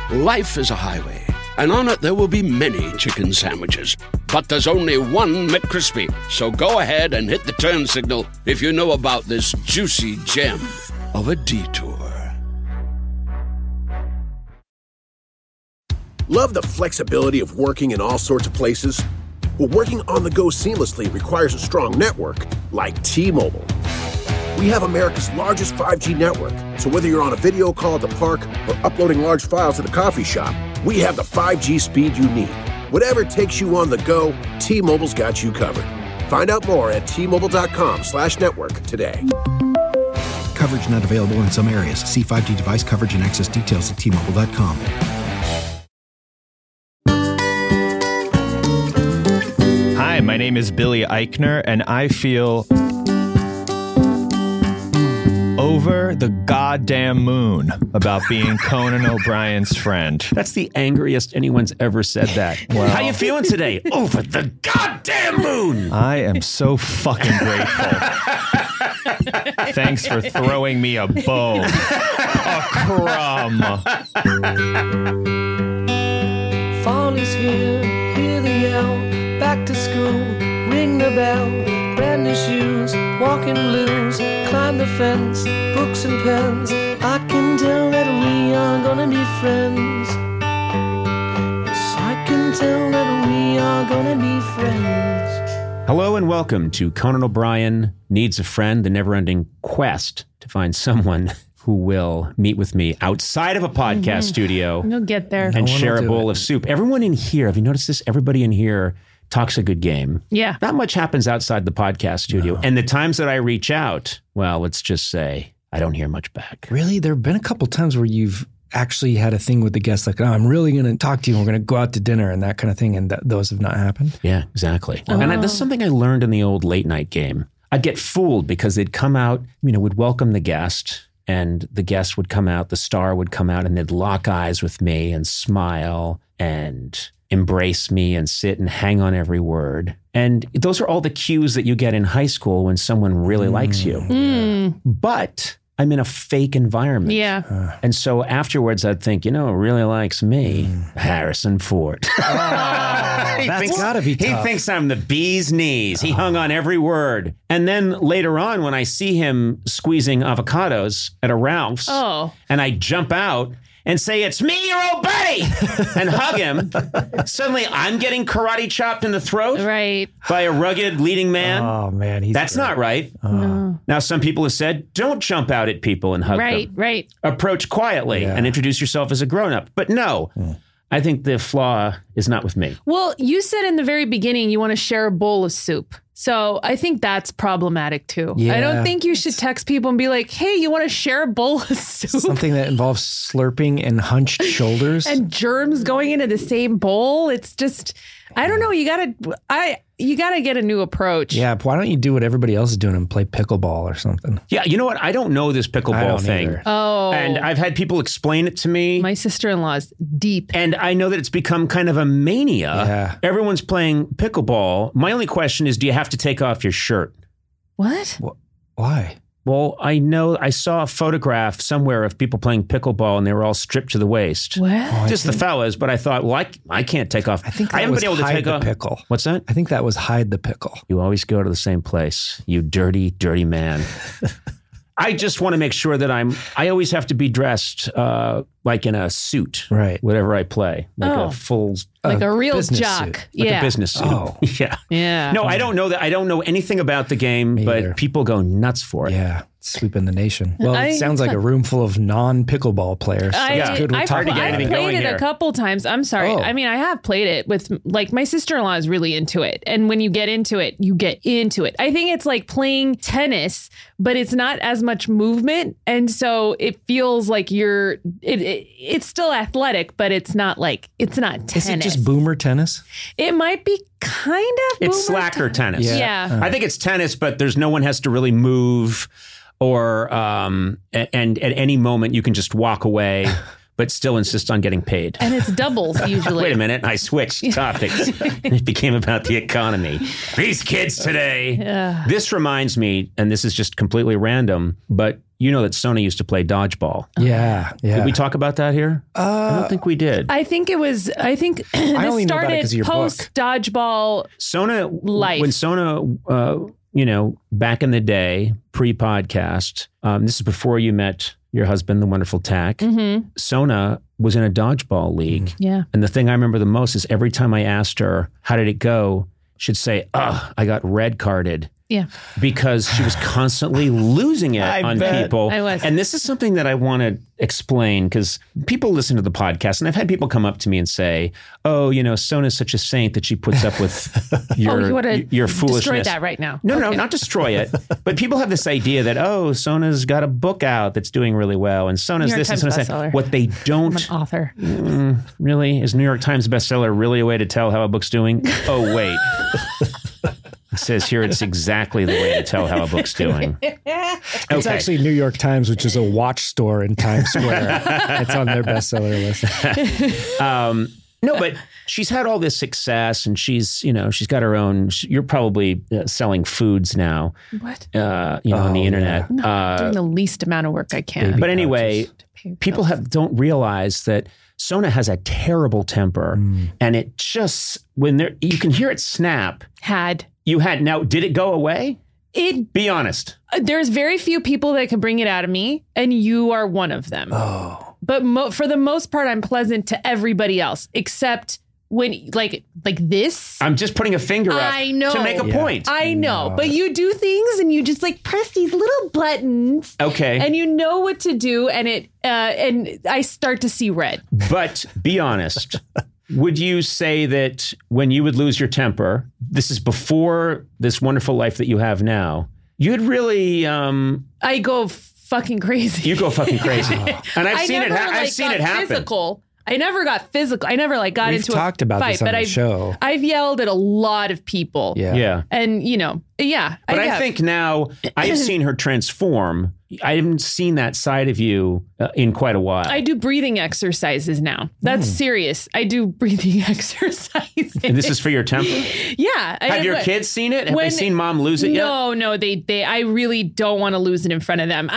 Life is a highway, and on it there will be many chicken sandwiches. But there's only one McCrispy. So go ahead and hit the turn signal if you know about this juicy gem of a detour. Love the flexibility of working in all sorts of places? Well, working on the go seamlessly requires a strong network like T-Mobile. We have America's largest 5G network, so whether you're on a video call at the park or uploading large files at the coffee shop, we have the 5G speed you need. Whatever takes you on the go, T-Mobile's got you covered. Find out more at T-Mobile.com/network today. Coverage not available in some areas. See 5G device coverage and access details at T-Mobile.com. Hi, my name is Billy Eichner, and I feel over the goddamn moon about being Conan O'Brien's friend. That's the angriest anyone's ever said that. Well, how you feeling today? Over the goddamn moon! I am so fucking grateful. Thanks for throwing me a bone. A crumb. Fall is here, hear the yell, back to school, ring the bell, brand new shoes, walking blues, climb the fence, books and pens, I can tell that we are gonna be friends. Yes, I can tell that we are gonna be friends. Hello and welcome to Conan O'Brien Needs a Friend, the never-ending quest to find someone who will meet with me outside of a podcast studio. You'll get there. And share a bowl of soup. Everyone in here, have you noticed this? Everybody in here talks a good game. Yeah. Not much happens outside the podcast studio. No. And the times that I reach out, well, let's just say I don't hear much back. Really? There have been a couple times where you've actually had a thing with the guests like, oh, I'm really going to talk to you. We're going to go out to dinner and that kind of thing. And those have not happened. Yeah, exactly. Oh. And this is something I learned in the old late night game. I'd get fooled because they'd come out, would welcome the guest. And the guest would come out, the star would come out, and they'd lock eyes with me and smile and embrace me and sit and hang on every word. And those are all the cues that you get in high school when someone really likes you. But I'm in a fake environment. Yeah. And so afterwards I'd think, who really likes me? Harrison Ford. That's gotta be tough. He thinks I'm the bee's knees. He hung on every word. And then later on when I see him squeezing avocados at a Ralph's and I jump out and say, it's me, your old buddy, and hug him, suddenly I'm getting karate chopped in the throat by a rugged leading man. Oh, man. That's not right. No. Now, some people have said, don't jump out at people and hug them. Right. Approach quietly and introduce yourself as a grown-up. But no, I think the flaw is not with me. Well, you said in the very beginning you want to share a bowl of soup. So I think that's problematic too. Yeah, I don't think you should text people and be like, hey, you want to share a bowl of soup? Something that involves slurping and hunched shoulders. And germs going into the same bowl. It's just, I don't know. You gotta get a new approach. Yeah. Why don't you do what everybody else is doing and play pickleball or something? Yeah. You know what? I don't know this pickleball thing. Either. Oh. And I've had people explain it to me. My sister-in-law is deep. And I know that it's become kind of a mania. Yeah. Everyone's playing pickleball. My only question is, do you have to take off your shirt? What? Why? Well, I saw a photograph somewhere of people playing pickleball and they were all stripped to the waist. What? Just the fellas, but I thought, well, I can't take off. I think I that haven't was been able to hide take the off. pickle. What's that? I think that was hide the pickle. You always go to the same place, you dirty, dirty man. I just want to make sure that I always have to be dressed like in a suit, right? Whatever I play, like a full, like a real business jock, suit. like a business suit. Oh, yeah. No, I don't know that. I don't know anything about the game, but people go nuts for it. Yeah. Sweeping the nation. Well, it sounds like a room full of non-pickleball players. So I've played it a couple times. I'm sorry. Oh. I mean, I have played it with, like, my sister-in-law is really into it. And when you get into it, you get into it. I think it's like playing tennis, but it's not as much movement. And so it feels like it's still athletic, but it's not tennis. Is it just boomer tennis? It might be kind of boomer. It's slacker tennis. Yeah. I think it's tennis, but there's no one has to really move. Or and at any moment you can just walk away, but still insist on getting paid. And it's doubles usually. Wait a minute. I switched topics. It became about the economy. These kids today. This reminds me, and this is just completely random, but you know that Sona used to play dodgeball. Yeah. Did we talk about that here? I don't think we did. I think this only know about it 'cause of started your post dodgeball. Sona, life. when Sona, back in the day, pre-podcast, this is before you met your husband, the wonderful Tack. Mm-hmm. Sona was in a dodgeball league. Yeah. And the thing I remember the most is every time I asked her, how did it go? She'd say, I got red carded. Yeah. Because she was constantly losing it on people. I was. And this is something that I want to explain because people listen to the podcast and I've had people come up to me and say, Sona's such a saint that she puts up with your foolishness. Destroy that right now. No, not destroy it. But people have this idea that, Sona's got a book out that's doing really well. And Sona's New York this and Times Sona's that. bestseller. What they don't... I'm an author. Really? Is New York Times bestseller really a way to tell how a book's doing? Oh, wait. It says here it's exactly the way to tell how a book's doing. It's actually New York Times, which is a watch store in Times Square. It's on their bestseller list. No, but she's had all this success and she's got her own, you're probably selling foods now. What? On the internet. No, doing the least amount of work I can. But anyway, people don't realize that Sona has a terrible temper and it just, you can hear it snap. Now, did it go away? Be honest. There's very few people that can bring it out of me, and you are one of them. Oh. But for the most part, I'm pleasant to everybody else, except when, like this. I'm just putting a finger up to make a point. I know. But you do things, and you just press these little buttons. Okay. And you know what to do, and and I start to see red. But be honest. Would you say that when you would lose your temper, this is before this wonderful life that you have now, you'd really... I go fucking crazy. You go fucking crazy. And I've seen it happen. Physical. I never got physical. I never got into a fight. We've talked about this on the show. I've yelled at a lot of people. Yeah. And, But I think now I've seen her transform. I haven't seen that side of you in quite a while. I do breathing exercises now. That's serious. I do breathing exercises. And this is for your temper? Yeah. Have your kids seen it? Have they seen mom lose it yet? No. They. I really don't want to lose it in front of them.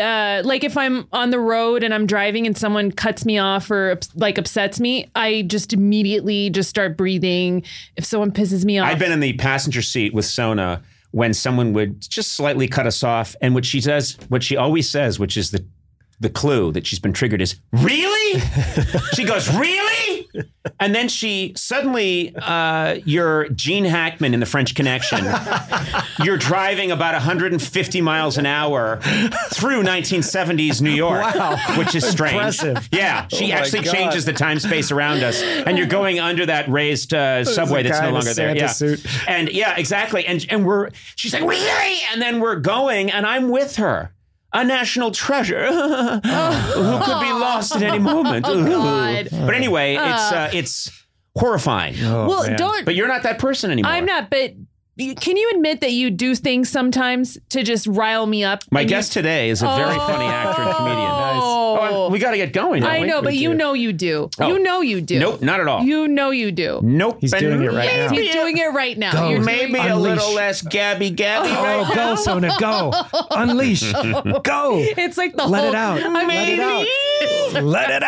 I if I'm on the road and I'm driving and someone cuts me off or upsets me, I just immediately just start breathing. If someone pisses me off. I've been in the passenger seat with Sona when someone would just slightly cut us off. And what she always says, which is the clue that she's been triggered is, really? She goes, really? And then she suddenly, you're Gene Hackman in The French Connection. You're driving about 150 miles an hour through 1970s New York, which is strange. Impressive. Yeah, she actually changes the time space around us. And you're going under that raised subway that's no longer there. Yeah. Suit. And yeah, exactly. And she's like, really? And then we're going and I'm with her. A national treasure who could be lost at any moment. Oh, God. But anyway, it's horrifying. But you're not that person anymore. I'm not, but can you admit that you do things sometimes to just rile me up? My guest today is a very funny actor and comedian. Oh, we got to get going. I know, but you know you do. Oh. You know you do. Nope, not at all. You know you do. Nope. He's doing it right now. He's doing it right now. Go. Maybe a little less gabby right now. Go, Sona, go. Unleash. Go. It's like the Let whole... it out. Let it out. Let it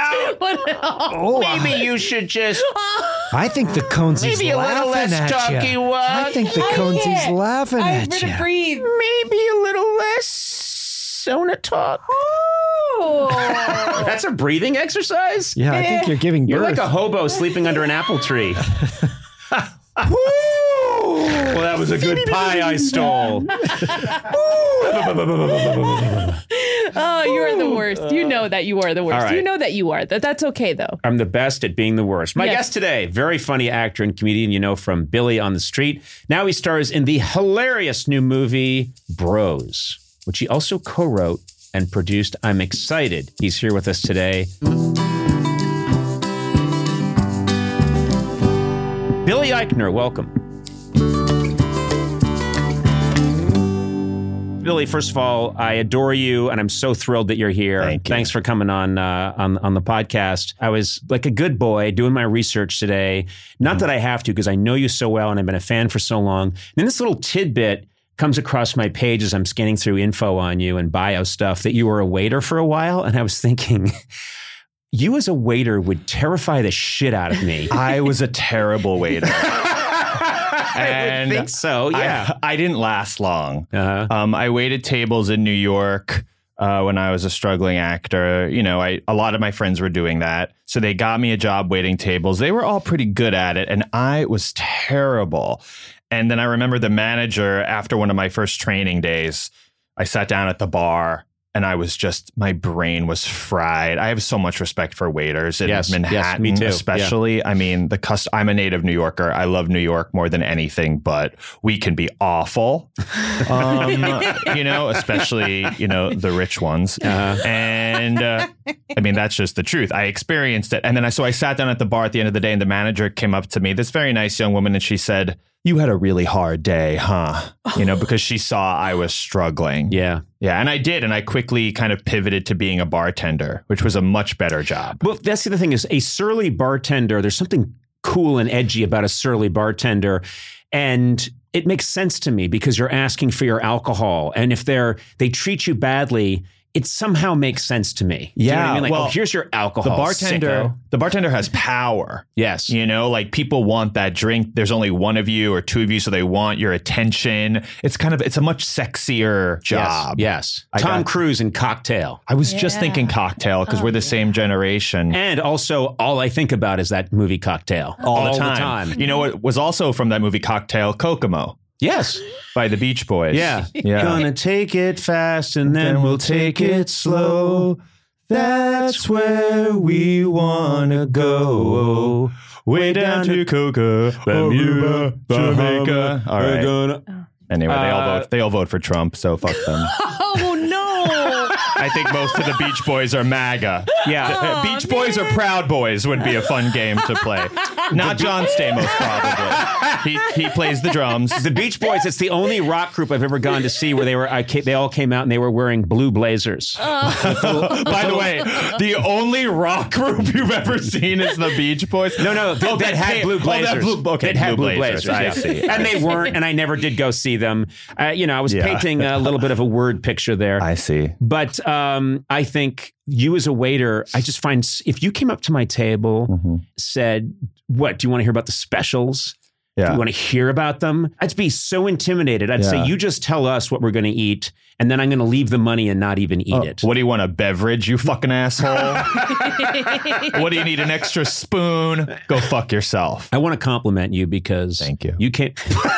out. Maybe you should just... I think the Conesi's maybe a little laughing less at talky you. walk. I think the Conesi's laughing I'm at gonna you. breathe. Maybe a little less Sona talk. Oh. That's a breathing exercise? Yeah, I think you're giving birth. You're like a hobo sleeping under an apple tree. Well, that was a good pie I stole. Oh, you are the worst. You know that you are the worst. Right. You know that you are. That's okay, though. I'm the best at being the worst. My Yes. guest today, very funny actor and comedian you know from Billy on the Street. Now he stars in the hilarious new movie Bros, which he also co-wrote and produced. I'm excited he's here with us today. Billy Eichner, welcome. Billy, first of all, I adore you, and I'm so thrilled that you're here. Thank you. Thanks for coming on the podcast. I was like a good boy doing my research today. Not that I have to, because I know you so well, and I've been a fan for so long. And then this little tidbit comes across my page as I'm scanning through info on you and bio stuff that you were a waiter for a while, and I was thinking, you as a waiter would terrify the shit out of me. I was a terrible waiter. I would think so, yeah. I didn't last long. Uh-huh. I waited tables in New York when I was a struggling actor. You know, a lot of my friends were doing that. So they got me a job waiting tables. They were all pretty good at it, and I was terrible. And then I remember the manager, after one of my first training days, I sat down at the bar, and I was my brain was fried. I have so much respect for waiters in Manhattan, me too. especially. Yeah. I mean, I'm a native New Yorker. I love New York more than anything, but we can be awful, especially, the rich ones. And I mean, that's just the truth. I experienced it. And then I sat down at the bar at the end of the day, and the manager came up to me, this very nice young woman, and she said, "You had a really hard day, huh?" Because she saw I was struggling. Yeah. Yeah. And I did. And I quickly kind of pivoted to being a bartender, which was a much better job. Well, that's the other thing is a surly bartender. There's something cool and edgy about a surly bartender. And it makes sense to me because you're asking for your alcohol. And if they treat you badly, it somehow makes sense to me. Do you know what I mean? Like, here's your alcohol. The bartender has power. Yes. Like people want that drink. There's only one of you or two of you, so they want your attention. It's a much sexier job. Yes. Tom Cruise in Cocktail. I was just thinking Cocktail because we're the same generation. And also, all I think about is that movie Cocktail. All the time. You know what was also from that movie Cocktail? Kokomo. Yes. By the Beach Boys. Yeah. Gonna take it fast and then we'll take it slow. That's where we wanna go. Way down to Coca, Bermuda, Jamaica. All right. Anyway, they all vote for Trump, so fuck them. Oh, no. I think most of the Beach Boys are MAGA. Yeah. Beach Boys or Proud Boys would be a fun game to play. Not John Stamos, probably. He plays the drums. The Beach Boys, it's the only rock group I've ever gone to see where they all came out and they were wearing blue blazers. By the way, the only rock group you've ever seen is the Beach Boys? No, that had blue blazers. It had blue blazers. I see. And they weren't, and I never did go see them. I was painting a little bit of a word picture there. I see. But I think you as a waiter, I just find if you came up to my table, said, "What, do you want to hear about the specials? Yeah. Do you want to hear about them?" I'd be so intimidated. I'd say, "You just tell us what we're going to eat, and then I'm going to leave the money and not even eat it." What do you want, a beverage, you fucking asshole? What do you need, an extra spoon? Go fuck yourself. I want to compliment you because thank you. You can't...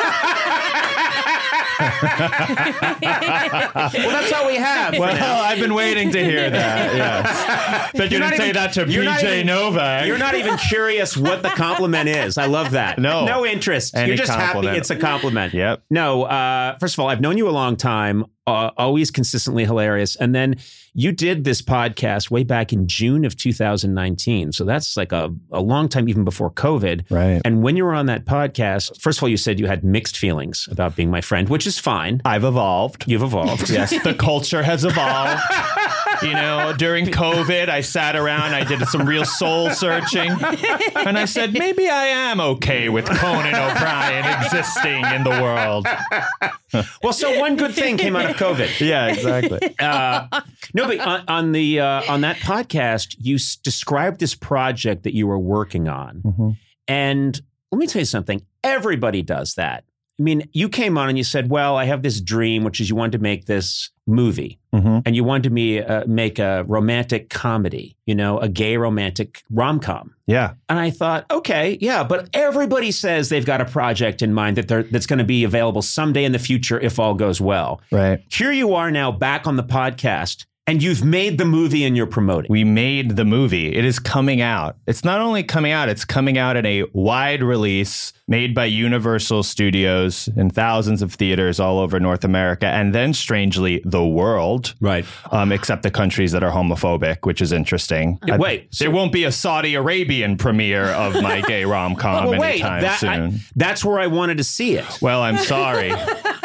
Well, that's all we have. Well, I've been waiting to hear that. Yes. But you didn't say that to BJ Novak. You're not even curious what the compliment is. I love that. No interest. You're just happy it's a compliment. Yep. No, first of all, I've known you a long time. Always consistently hilarious. And then you did this podcast way back in June of 2019. So that's like a long time, even before COVID. Right. And when you were on that podcast, first of all, you said you had mixed feelings about being my friend, which is fine. I've evolved. You've evolved. Yes. The culture has evolved. During COVID, I sat around, I did some real soul searching. And I said, maybe I am okay with Conan O'Brien existing in the world. Well, so one good thing came out of COVID. Yeah, exactly. No, but on that podcast, you described this project that you were working on. And let me tell you something. Everybody does that. I mean, you came on and you said, well, I have this dream, which is you want to make this movie. And you wanted me make a romantic comedy, a gay romantic rom-com. Yeah. And I thought, okay, yeah, but everybody says they've got a project in mind that's going to be available someday in the future if all goes well. Right. Here you are now back on the podcast. And you've made the movie and you're promoting. We made the movie. It is coming out. It's not only coming out, it's coming out in a wide release made by Universal Studios in thousands of theaters all over North America. And then, strangely, the world. Right. Except the countries that are homophobic, which is interesting. There won't be a Saudi Arabian premiere of my gay rom-com anytime soon. That's where I wanted to see it. Well, I'm sorry.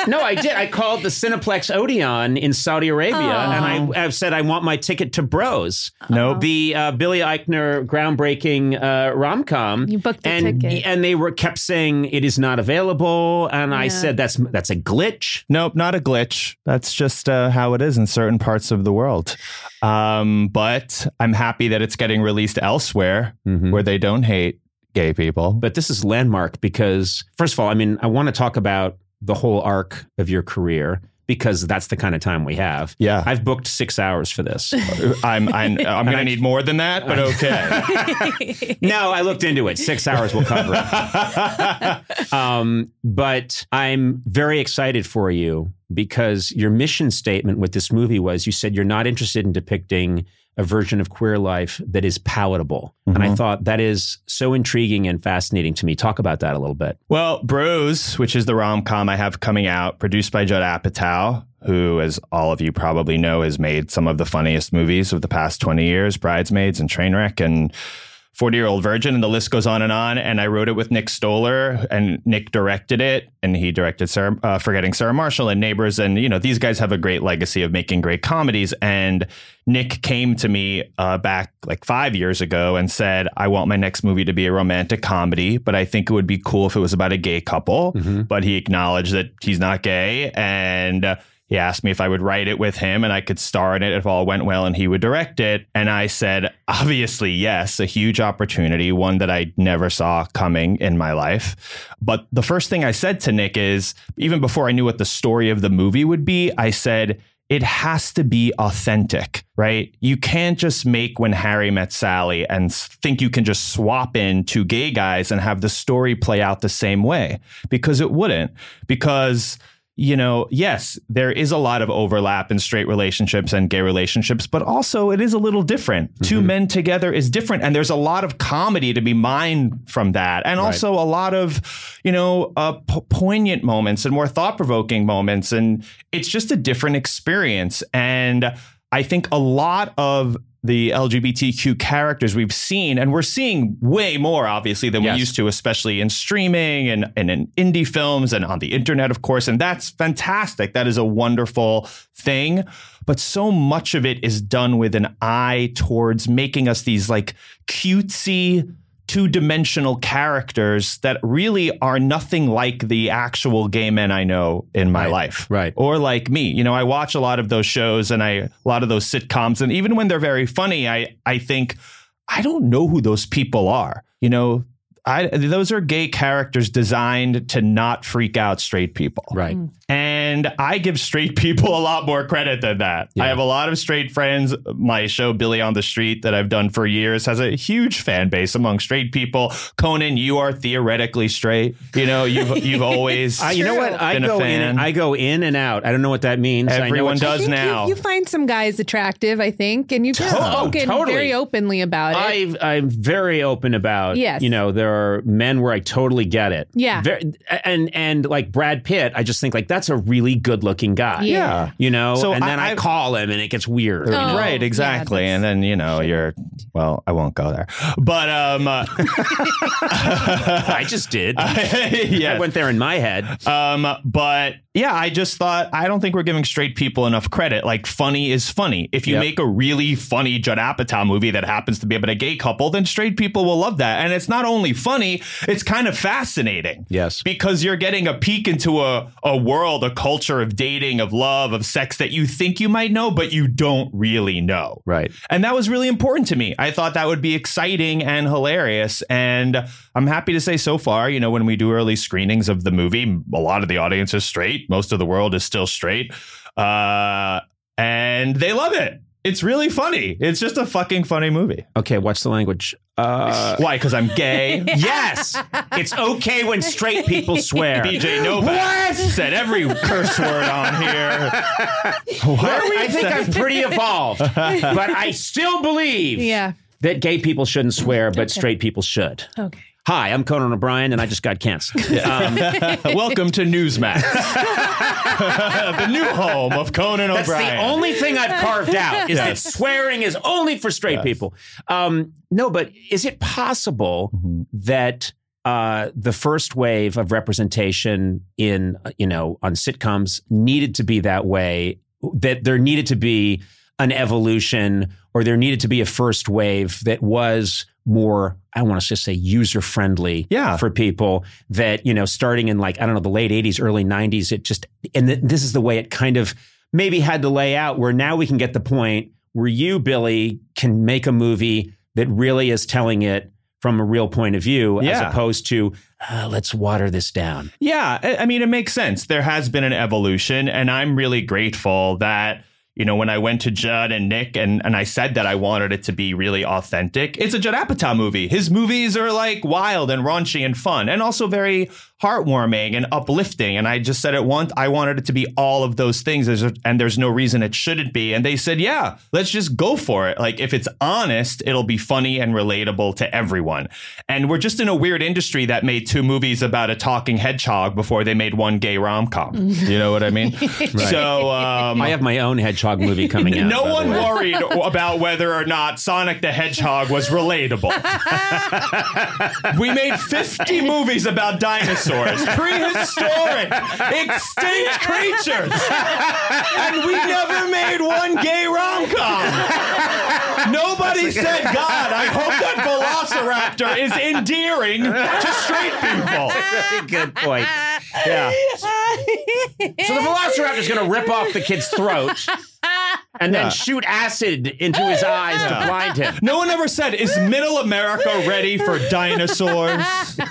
No, I did. I called the Cineplex Odeon in Saudi Arabia, and I said I want my ticket to Bros. Nope. The Billy Eichner groundbreaking rom-com. You booked the ticket. And they kept saying it is not available, and I said that's a glitch. Nope, not a glitch. That's just how it is in certain parts of the world. But I'm happy that it's getting released elsewhere where they don't hate gay people. But this is landmark because, first of all, I mean, I want to talk about the whole arc of your career because that's the kind of time we have. Yeah. I've booked 6 hours for this. I'm going to need more than that, but okay. No, I looked into it. 6 hours will cover it. But I'm very excited for you because your mission statement with this movie was you said you're not interested in depicting a version of queer life that is palatable. And I thought that is so intriguing and fascinating to me. Talk about that a little bit. Well, Bros, which is the rom-com I have coming out, produced by Judd Apatow, who, as all of you probably know, has made some of the funniest movies of the past 20 years, Bridesmaids and Trainwreck and 40-Year-Old Virgin, and the list goes on. And I wrote it with Nick Stoller, and Nick directed it, and he directed Forgetting Sarah Marshall and Neighbors. And, you know, these guys have a great legacy of making great comedies. And Nick came to me back like 5 years ago and said, I want my next movie to be a romantic comedy, but I think it would be cool if it was about a gay couple. But he acknowledged that he's not gay, and he asked me if I would write it with him and I could star in it if all went well and he would direct it. And I said, obviously, yes, a huge opportunity, one that I never saw coming in my life. But the first thing I said to Nick is, even before I knew what the story of the movie would be, I said, it has to be authentic, right? You can't just make When Harry Met Sally and think you can just swap in two gay guys and have the story play out the same way, because it wouldn't. Because, you know, yes, there is a lot of overlap in straight relationships and gay relationships, but also it is a little different. Two men together is different. And there's a lot of comedy to be mined from that. And also a lot of, you know, poignant moments and more thought-provoking moments. And it's just a different experience. And I think a lot of the LGBTQ characters we've seen, and we're seeing way more, obviously, than we used to, especially in streaming and in indie films and on the internet, of course. And that's fantastic. That is a wonderful thing. But so much of it is done with an eye towards making us these like cutesy, two-dimensional characters that really are nothing like the actual gay men I know in my life. Right. Or like me. You know, I watch a lot of those shows and a lot of those sitcoms. And even when they're very funny, I think, I don't know who those people are. You know, those are gay characters designed to not freak out straight people. Right. And I give straight people a lot more credit than that. I have a lot of straight friends. My show, Billy on the Street, that I've done for years, has a huge fan base among straight people. Conan, you are theoretically straight. You know, you've always you know what? I go in and out. I don't know what that means. Everyone does now. You find some guys attractive, I think, and you've spoken very openly about it. I'm very open about. Yes. You know, there are men where I totally get it. Yeah. And like Brad Pitt, I just think like that's a really good looking guy. Yeah. You know, so and then I call him and it gets weird. Oh, right, exactly. And then, you know, well, I won't go there. But I just did. I went there in my head. But yeah, I just thought, I don't think we're giving straight people enough credit. Like, funny is funny. If you make a really funny Judd Apatow movie that happens to be about a gay couple, then straight people will love that. And it's not only funny, it's kind of fascinating. Yes. Because you're getting a peek into a world, a culture of dating, of love, of sex that you think you might know, but you don't really know. Right. And that was really important to me. I thought that would be exciting and hilarious. And I'm happy to say so far, you know, when we do early screenings of the movie, a lot of the audience is straight. Most of the world is still straight. And they love it. It's really funny. It's just a fucking funny movie. Okay, what's the language? Why? Because I'm gay? Yes! It's okay when straight people swear. BJ Novak said every curse word on here. I think I'm pretty evolved, but I still believe that gay people shouldn't swear, but straight people should. Okay. Hi, I'm Conan O'Brien, and I just got canceled. Welcome to Newsmax, the new home of Conan O'Brien. That's the only thing I've carved out, is that swearing is only for straight people. No, but is it possible that the first wave of representation in, on sitcoms needed to be that way, that there needed to be an evolution, or there needed to be a first wave that was more, I want to just say, user-friendly for people, that, starting in the late 80s, early 90s, it just, this is the way it kind of maybe had to lay out, where now we can get the point where you, Billy, can make a movie that really is telling it from a real point of view, as opposed to, let's water this down. Yeah, I mean, it makes sense. There has been an evolution, and I'm really grateful that, when I went to Judd and Nick and I said that I wanted it to be really authentic, it's a Judd Apatow movie. His movies are like wild and raunchy and fun, and also very heartwarming and uplifting. And I just said it once, I wanted it to be all of those things, and there's no reason it shouldn't be. And they said, yeah, let's just go for it. Like, if it's honest, it'll be funny and relatable to everyone. And we're just in a weird industry that made 2 movies about a talking hedgehog before they made 1 gay rom-com. You know what I mean? Right. So I have my own hedgehog movie coming out. No one worried about whether or not Sonic the Hedgehog was relatable. We made 50 movies about dinosaurs. Prehistoric, extinct creatures. And we never made 1 gay rom-com. Nobody said, God, I hope that Velociraptor is endearing to straight people. Very good point. Yeah. So the Velociraptor is going to rip off the kid's throat and then shoot acid into his eyes to blind him. No one ever said, is Middle America ready for dinosaurs?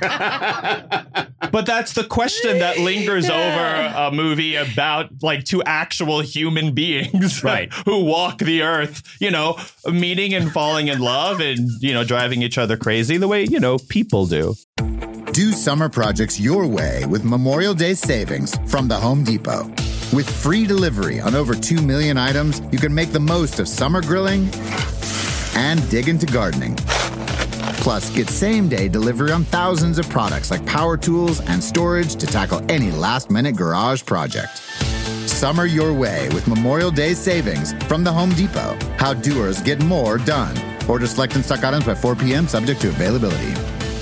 But that's the question that lingers over a movie about 2 actual human beings, right, who walk the earth, meeting and falling in love and, driving each other crazy the way, people do. Do summer projects your way with Memorial Day savings from the Home Depot. With free delivery on over 2 million items, you can make the most of summer grilling and dig into gardening. Plus, get same-day delivery on thousands of products like power tools and storage to tackle any last-minute garage project. Summer your way with Memorial Day savings from the Home Depot. How doers get more done. Order select and stock items by 4 p.m. subject to availability.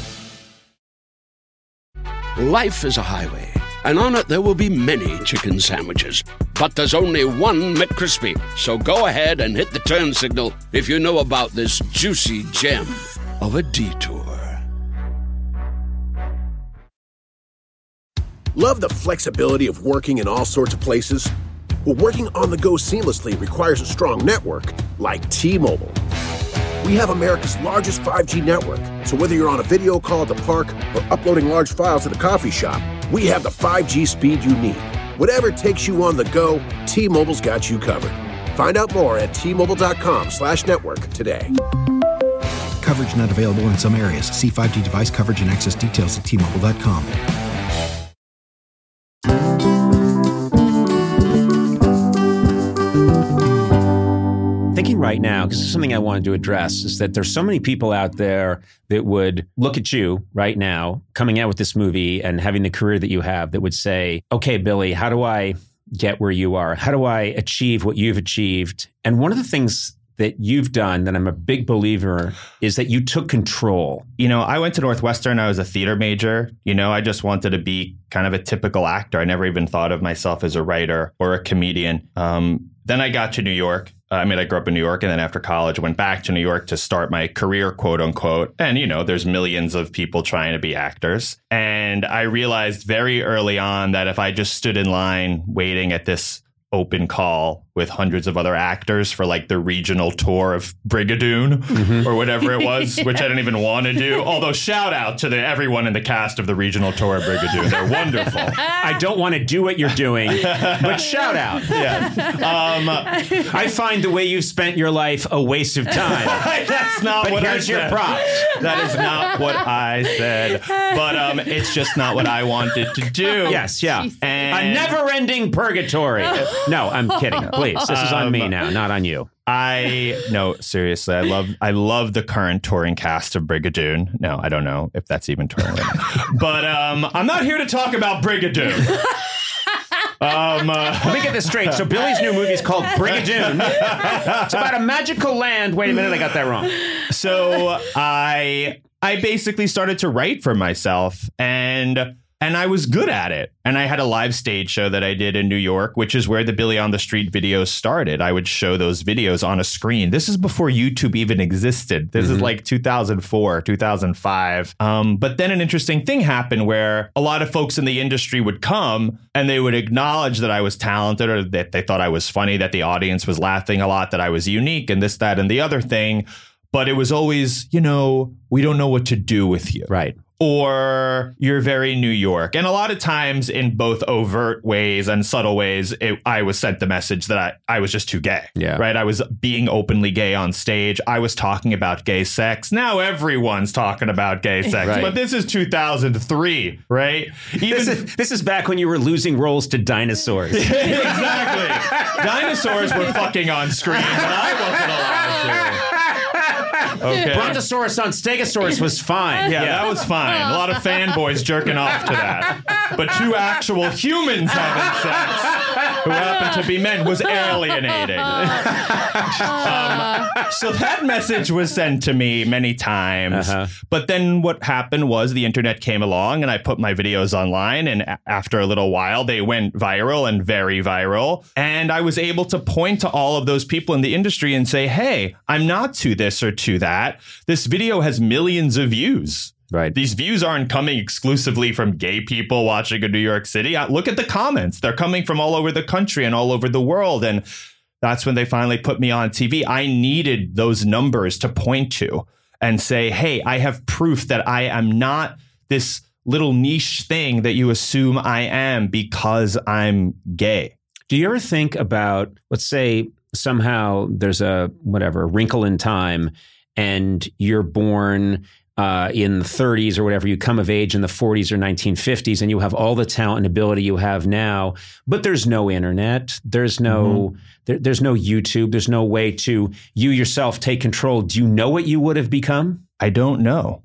Life is a highway, and on it there will be many chicken sandwiches. But there's only one McCrispy. So go ahead and hit the turn signal if you know about this juicy gem of a detour. Love the flexibility of working in all sorts of places? Well, working on the go seamlessly requires a strong network like T-Mobile. We have America's largest 5G network, so whether you're on a video call at the park or uploading large files at a coffee shop, we have the 5G speed you need. Whatever takes you on the go, T-Mobile's got you covered. Find out more at T-Mobile.com/network today. Coverage not available in some areas. See 5G device coverage and access details at T-Mobile.com. Thinking right now, because this is something I wanted to address, is that there's so many people out there that would look at you right now, coming out with this movie and having the career that you have, that would say, okay, Billy, how do I get where you are? How do I achieve what you've achieved? And one of the things that you've done that I'm a big believer is that you took control. I went to Northwestern. I was a theater major. I just wanted to be kind of a typical actor. I never even thought of myself as a writer or a comedian. Then I got to New York. I grew up in New York, and then after college, went back to New York to start my career, quote unquote. And, there's millions of people trying to be actors. And I realized very early on that if I just stood in line waiting at this open call with hundreds of other actors for the regional tour of Brigadoon or whatever it was, which I didn't even want to do. Although shout out to everyone in the cast of the regional tour of Brigadoon. They're wonderful. I don't want to do what you're doing, but shout out. Yeah. I find the way you've spent your life a waste of time. That's not but what I here's said. your props. That is not what I said. But it's just not what I wanted to do. Yes, yeah. And a never-ending purgatory. No, I'm kidding. Please, this is on me now, not on you. No, seriously, I love the current touring cast of Brigadoon. No, I don't know if that's even touring. But I'm not here to talk about Brigadoon. Let me get this straight. So Billy's new movie is called Brigadoon. It's about a magical land. Wait a minute, I got that wrong. So I I basically started to write for myself, and I was good at it. And I had a live stage show that I did in New York, which is where the Billy on the Street videos started. I would show those videos on a screen. This is before YouTube even existed. This is like 2004, 2005. But then an interesting thing happened where a lot of folks in the industry would come and they would acknowledge that I was talented, or that they thought I was funny, that the audience was laughing a lot, that I was unique, and this, that, and the other thing. But it was always, we don't know what to do with you. Right. Or you're very New York. And a lot of times in both overt ways and subtle ways, I was sent the message that I was just too gay. Yeah. Right. I was being openly gay on stage. I was talking about gay sex. Now everyone's talking about gay sex. Right. But this is 2003. Right. This is back when you were losing roles to dinosaurs. Exactly. Dinosaurs were fucking on screen, but I wasn't allowed to. Okay. Brontosaurus on Stegosaurus was fine. Yeah, that was fine. A lot of fanboys jerking off to that. But two actual humans having sex who happen to be men was alienating. So that message was sent to me many times. But then what happened was the internet came along and I put my videos online. And after a little while, they went viral and very viral. And I was able to point to all of those people in the industry and say, hey, I'm not to this or to that. This video has millions of views. Right. These views aren't coming exclusively from gay people watching in New York City. Look at the comments. They're coming from all over the country and all over the world. And that's when they finally put me on TV. I needed those numbers to point to and say, hey, I have proof that I am not this little niche thing that you assume I am because I'm gay. Do you ever think about, let's say, somehow there's a wrinkle in time and you're born in the 30s or whatever, you come of age in the 40s or 1950s, and you have all the talent and ability you have now, but there's no internet, there's no there's no YouTube, there's no way to you yourself take control. Do you know what you would have become? I don't know.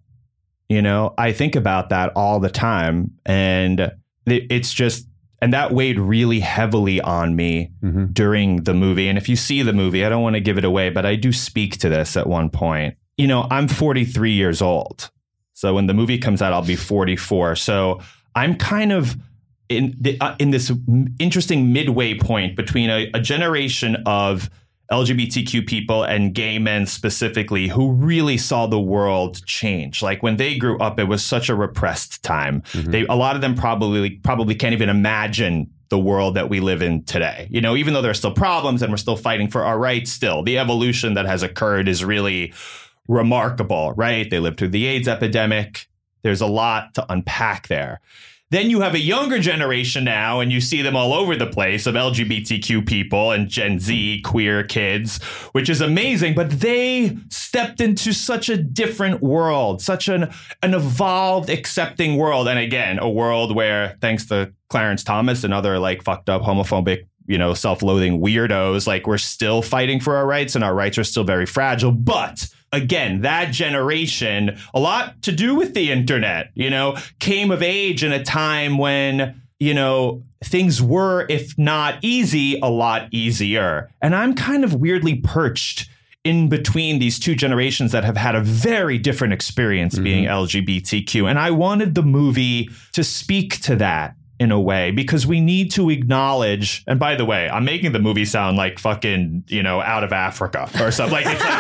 I think about that all the time, and it's just. And that weighed really heavily on me during the movie. And if you see the movie, I don't want to give it away, but I do speak to this at one point. I'm 43 years old. So when the movie comes out, I'll be 44. So I'm kind of in this interesting midway point between a generation of LGBTQ people and gay men specifically who really saw the world change. Like when they grew up, it was such a repressed time. A lot of them probably can't even imagine the world that we live in today. Even though there are still problems and we're still fighting for our rights, still the evolution that has occurred is really remarkable, right? They lived through the AIDS epidemic. There's a lot to unpack there. Then you have a younger generation now, and you see them all over the place of LGBTQ people and Gen Z queer kids, which is amazing. But they stepped into such a different world, such an evolved, accepting world. And again, a world where, thanks to Clarence Thomas and other fucked up homophobic, self-loathing weirdos, we're still fighting for our rights and our rights are still very fragile. But again, that generation, a lot to do with the internet, came of age in a time when, things were, if not easy, a lot easier. And I'm kind of weirdly perched in between these two generations that have had a very different experience being LGBTQ. And I wanted the movie to speak to that in a way, because we need to acknowledge, and by the way, I'm making the movie sound like fucking, out of Africa or something.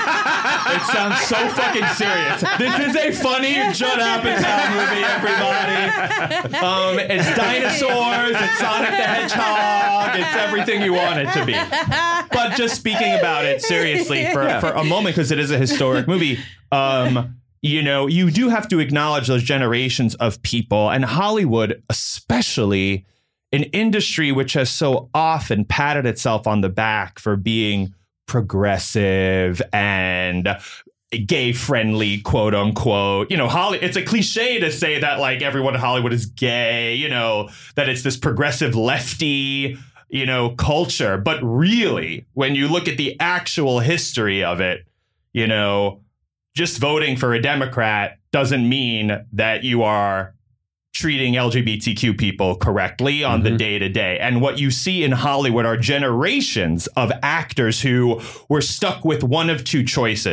It sounds so fucking serious. This is a funny Judd Apatow movie, everybody. It's dinosaurs, it's Sonic the Hedgehog, it's everything you want it to be. But just speaking about it seriously for a moment, because it is a historic movie, you do have to acknowledge those generations of people, and Hollywood, especially an industry which has so often patted itself on the back for being progressive and gay friendly, quote unquote. It's a cliche to say that everyone in Hollywood is gay, that it's this progressive lefty, culture. But really, when you look at the actual history of it, just voting for a Democrat doesn't mean that you are treating LGBTQ people correctly on the day to day. And what you see in Hollywood are generations of actors who were stuck with one of two choices.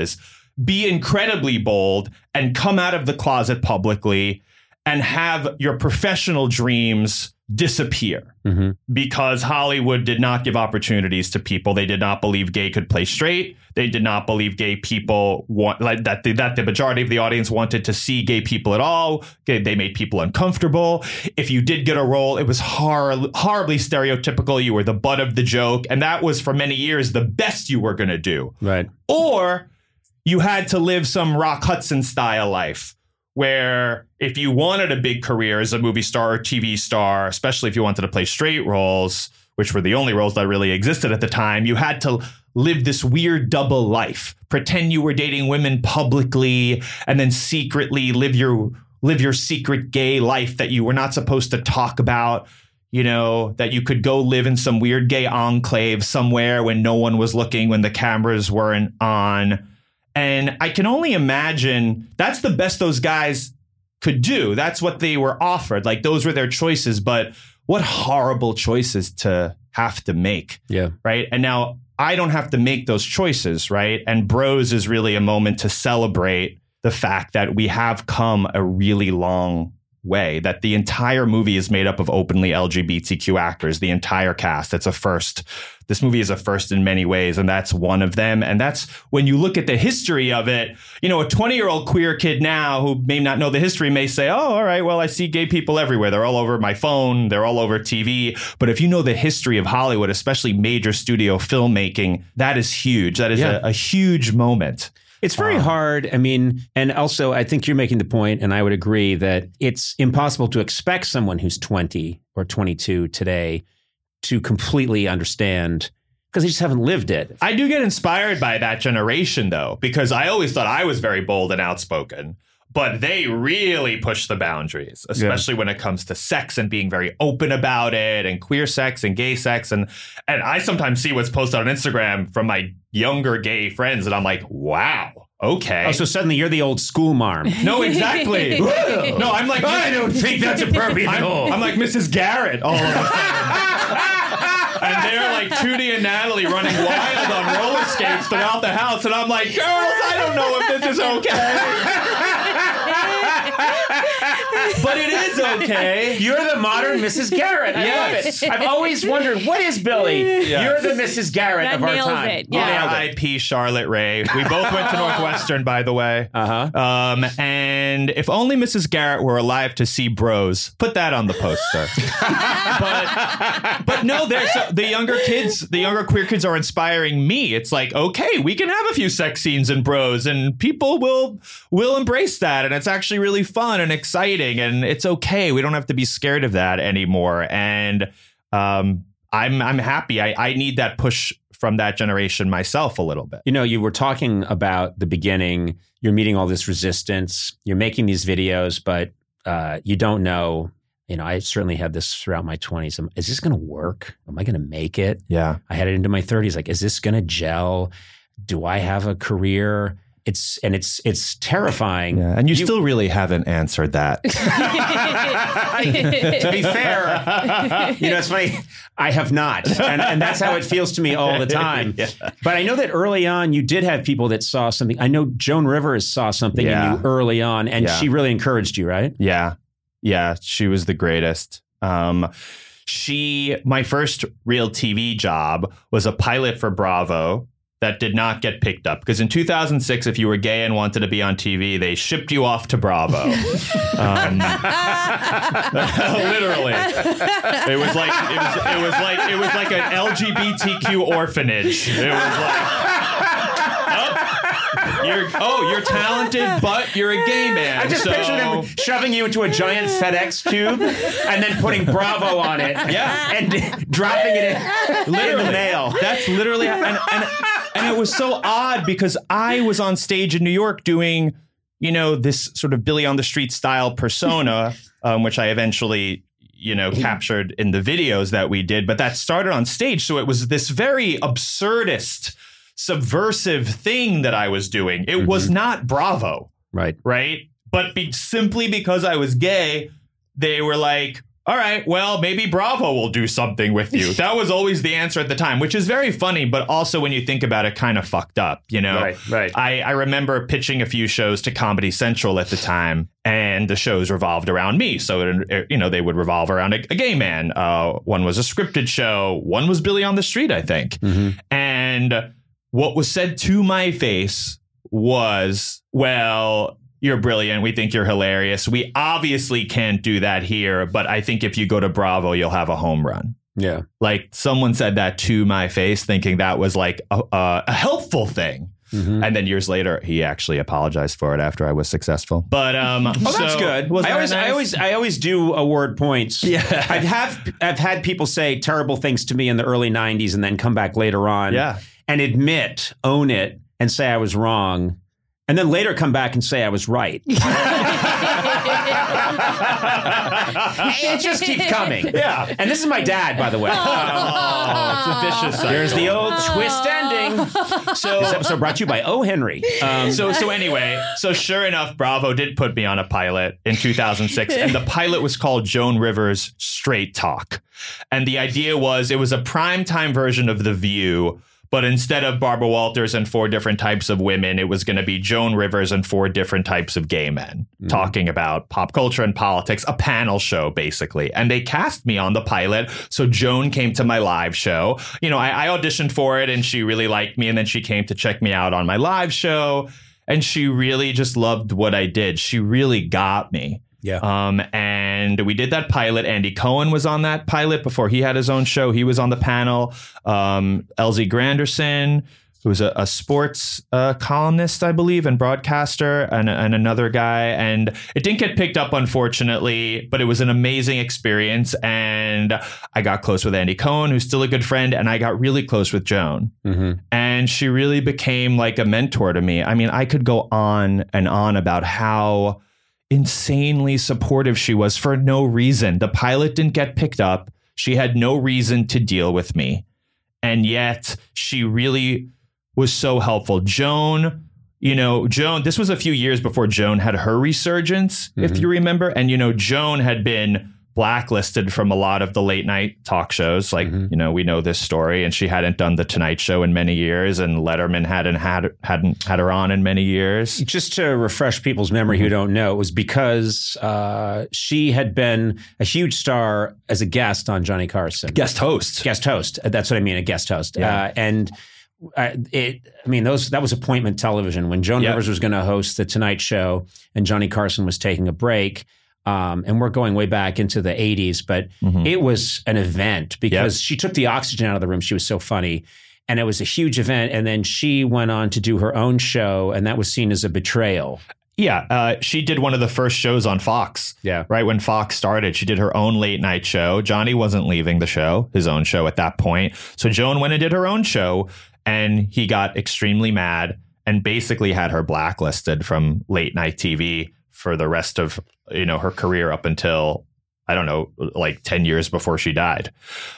be incredibly bold and come out of the closet publicly and have your professional dreams disappear because Hollywood did not give opportunities to people. They did not believe gay could play straight. They did not believe gay people that the majority of the audience wanted to see gay people at all. They made people uncomfortable. If you did get a role, it was horribly stereotypical. You were the butt of the joke. And that was for many years the best you were going to do. Right. Or you had to live some Rock Hudson style life, where if you wanted a big career as a movie star or TV star, especially if you wanted to play straight roles, which were the only roles that really existed at the time, you had to live this weird double life, pretend you were dating women publicly, and then secretly live your secret gay life that you were not supposed to talk about, you know, that you could go live in some weird gay enclave somewhere when no one was looking, when the cameras weren't on. And I can only imagine that's the best those guys could do. That's what they were offered. Like, those were their choices. But what horrible choices to have to make. Yeah. Right. And now I don't have to make those choices. Right. And Bros is really a moment to celebrate the fact that we have come a really long way, that the entire movie is made up of openly LGBTQ actors, the entire cast. It's a first. This movie is a first in many ways, and that's one of them. And that's when you look at the history of it, you know, a 20-year-old queer kid now who may not know the history may say, oh, all right, well, I see gay people everywhere. They're all over my phone. They're all over TV. But if you know the history of Hollywood, especially major studio filmmaking, that is huge. That is a huge moment. It's very hard. I mean, and also I think you're making the point, and I would agree, that it's impossible to expect someone who's 20 or 22 today to completely understand, because they just haven't lived it. I do get inspired by that generation, though, because I always thought I was very bold and outspoken. But they really push the boundaries, especially when it comes to sex and being very open about it, and queer sex and gay sex. And I sometimes see what's posted on Instagram from my younger gay friends, and I'm like, wow, okay. Oh, so suddenly you're the old school marm. No, exactly. No, I'm like, I don't think that's appropriate at all. I'm like Mrs. Garrett all of a sudden. And they're like Tootie and Natalie running wild on roller skates throughout the house. And I'm like, girls, I don't know if this is okay. But it is okay. You're the modern Mrs. Garrett. I love it. I've always wondered, what is Billy? Yeah. You're the Mrs. Garrett that of our nails time. It. Yeah. R.I.P. Charlotte Rae. We both went to Northwestern, by the way. And if only Mrs. Garrett were alive to see Bros, put that on the poster. but no, the younger kids, the younger queer kids are inspiring me. It's like, okay, we can have a few sex scenes in Bros, and people will embrace that, and it's actually really fun and exciting, and it's okay. We don't have to be scared of that anymore. And I'm happy. I need that push from that generation myself a little bit. You know, you were talking about the beginning. You're meeting all this resistance. You're making these videos, but you don't know. You know, I certainly had this throughout my 20s. Is this going to work? Am I going to make it? Yeah. I had it into my 30s. Like, is this going to gel? Do I have a career? It's terrifying. Yeah, and you still really haven't answered that. To be fair, you know, it's funny. I have not. And that's how it feels to me all the time. Yeah. But I know that early on, you did have people that saw something. I know Joan Rivers saw something in you early on, and she really encouraged you, right? Yeah. Yeah, she was the greatest. My first real TV job was a pilot for Bravo that did not get picked up, because in 2006, if you were gay and wanted to be on TV, they shipped you off to Bravo. Literally, it was like an LGBTQ orphanage. It was like, you're talented, but you're a gay man. I just picture them shoving you into a giant FedEx tube and then putting Bravo on it. Yeah. And dropping it in the mail. That's literally, and it was so odd because I was on stage in New York doing, you know, this sort of Billy on the Street style persona, which I eventually, you know, captured in the videos that we did. But that started on stage. So it was this very absurdist, subversive thing that I was doing. It was not Bravo. Right. Right. But simply because I was gay, they were like, all right, well, maybe Bravo will do something with you. That was always the answer at the time, which is very funny, but also when you think about it, kind of fucked up, you know? Right. I remember pitching a few shows to Comedy Central at the time, and the shows revolved around me. So, they would revolve around a gay man. One was a scripted show. One was Billy on the Street, I think. Mm-hmm. And what was said to my face was, well, you're brilliant. We think you're hilarious. We obviously can't do that here, but I think if you go to Bravo, you'll have a home run. Yeah. Like someone said that to my face, thinking that was like a helpful thing. Mm-hmm. And then years later, he actually apologized for it after I was successful. But that's good. I always do award points. Yeah, I've had people say terrible things to me in the early 90s and then come back later on. Yeah. And own it, and say I was wrong. And then later come back and say I was right. It just keeps coming. Yeah. And this is my dad, by the way. Oh, it's a vicious cycle. There's the old twist ending. So this episode brought to you by O. Henry. So sure enough, Bravo did put me on a pilot in 2006. And the pilot was called Joan Rivers Straight Talk. And the idea was it was a primetime version of The View. But instead of Barbara Walters and 4 different types of women, it was going to be Joan Rivers and 4 different types of gay men talking about pop culture and politics, a panel show, basically. And they cast me on the pilot. So Joan came to my live show. I auditioned for it and she really liked me. And then she came to check me out on my live show. And she really just loved what I did. She really got me. Yeah. And we did that pilot. Andy Cohen was on that pilot before he had his own show. He was on the panel. LZ Granderson, who was a sports columnist, I believe, and broadcaster, and another guy. And it didn't get picked up, unfortunately, but it was an amazing experience. And I got close with Andy Cohen, who's still a good friend. And I got really close with Joan. Mm-hmm. And she really became like a mentor to me. I mean, I could go on and on about how insanely supportive she was for no reason. The pilot didn't get picked up. She had no reason to deal with me. And yet she really was so helpful. Joan, this was a few years before Joan had her resurgence, if you remember. And, Joan had been blacklisted from a lot of the late night talk shows. Like, we know this story, and she hadn't done The Tonight Show in many years, and Letterman hadn't had her on in many years. Just to refresh people's memory who don't know, it was because she had been a huge star as a guest on Johnny Carson. Guest host. That's what I mean, a guest host. Yeah. That was appointment television when Joan Rivers was going to host The Tonight Show and Johnny Carson was taking a break. And we're going way back into the 80s, but it was an event because she took the oxygen out of the room. She was so funny. And it was a huge event. And then she went on to do her own show, and that was seen as a betrayal. Yeah. She did one of the first shows on Fox. Yeah. Right when Fox started, she did her own late night show. Johnny wasn't leaving the show, his own show at that point. So Joan went and did her own show, and he got extremely mad and basically had her blacklisted from late night TV for the rest of her career up until, I don't know, like 10 years before she died.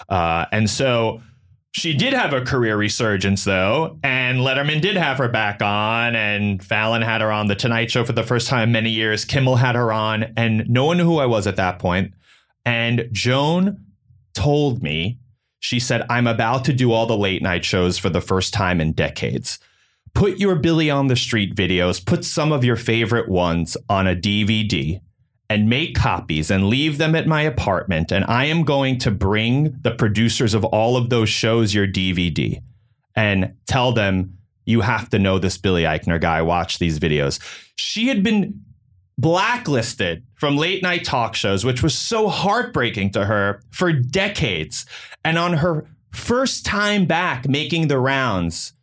And so she did have a career resurgence, though, and Letterman did have her back on, and Fallon had her on The Tonight Show for the first time in many years. Kimmel had her on, and no one knew who I was at that point. And Joan told me, she said, I'm about to do all the late night shows for the first time in decades. Put your Billy on the Street videos, put some of your favorite ones on a DVD and make copies and leave them at my apartment. And I am going to bring the producers of all of those shows your DVD and tell them, you have to know this Billy Eichner guy. Watch these videos. She had been blacklisted from late night talk shows, which was so heartbreaking to her for decades. And on her first time back making the rounds,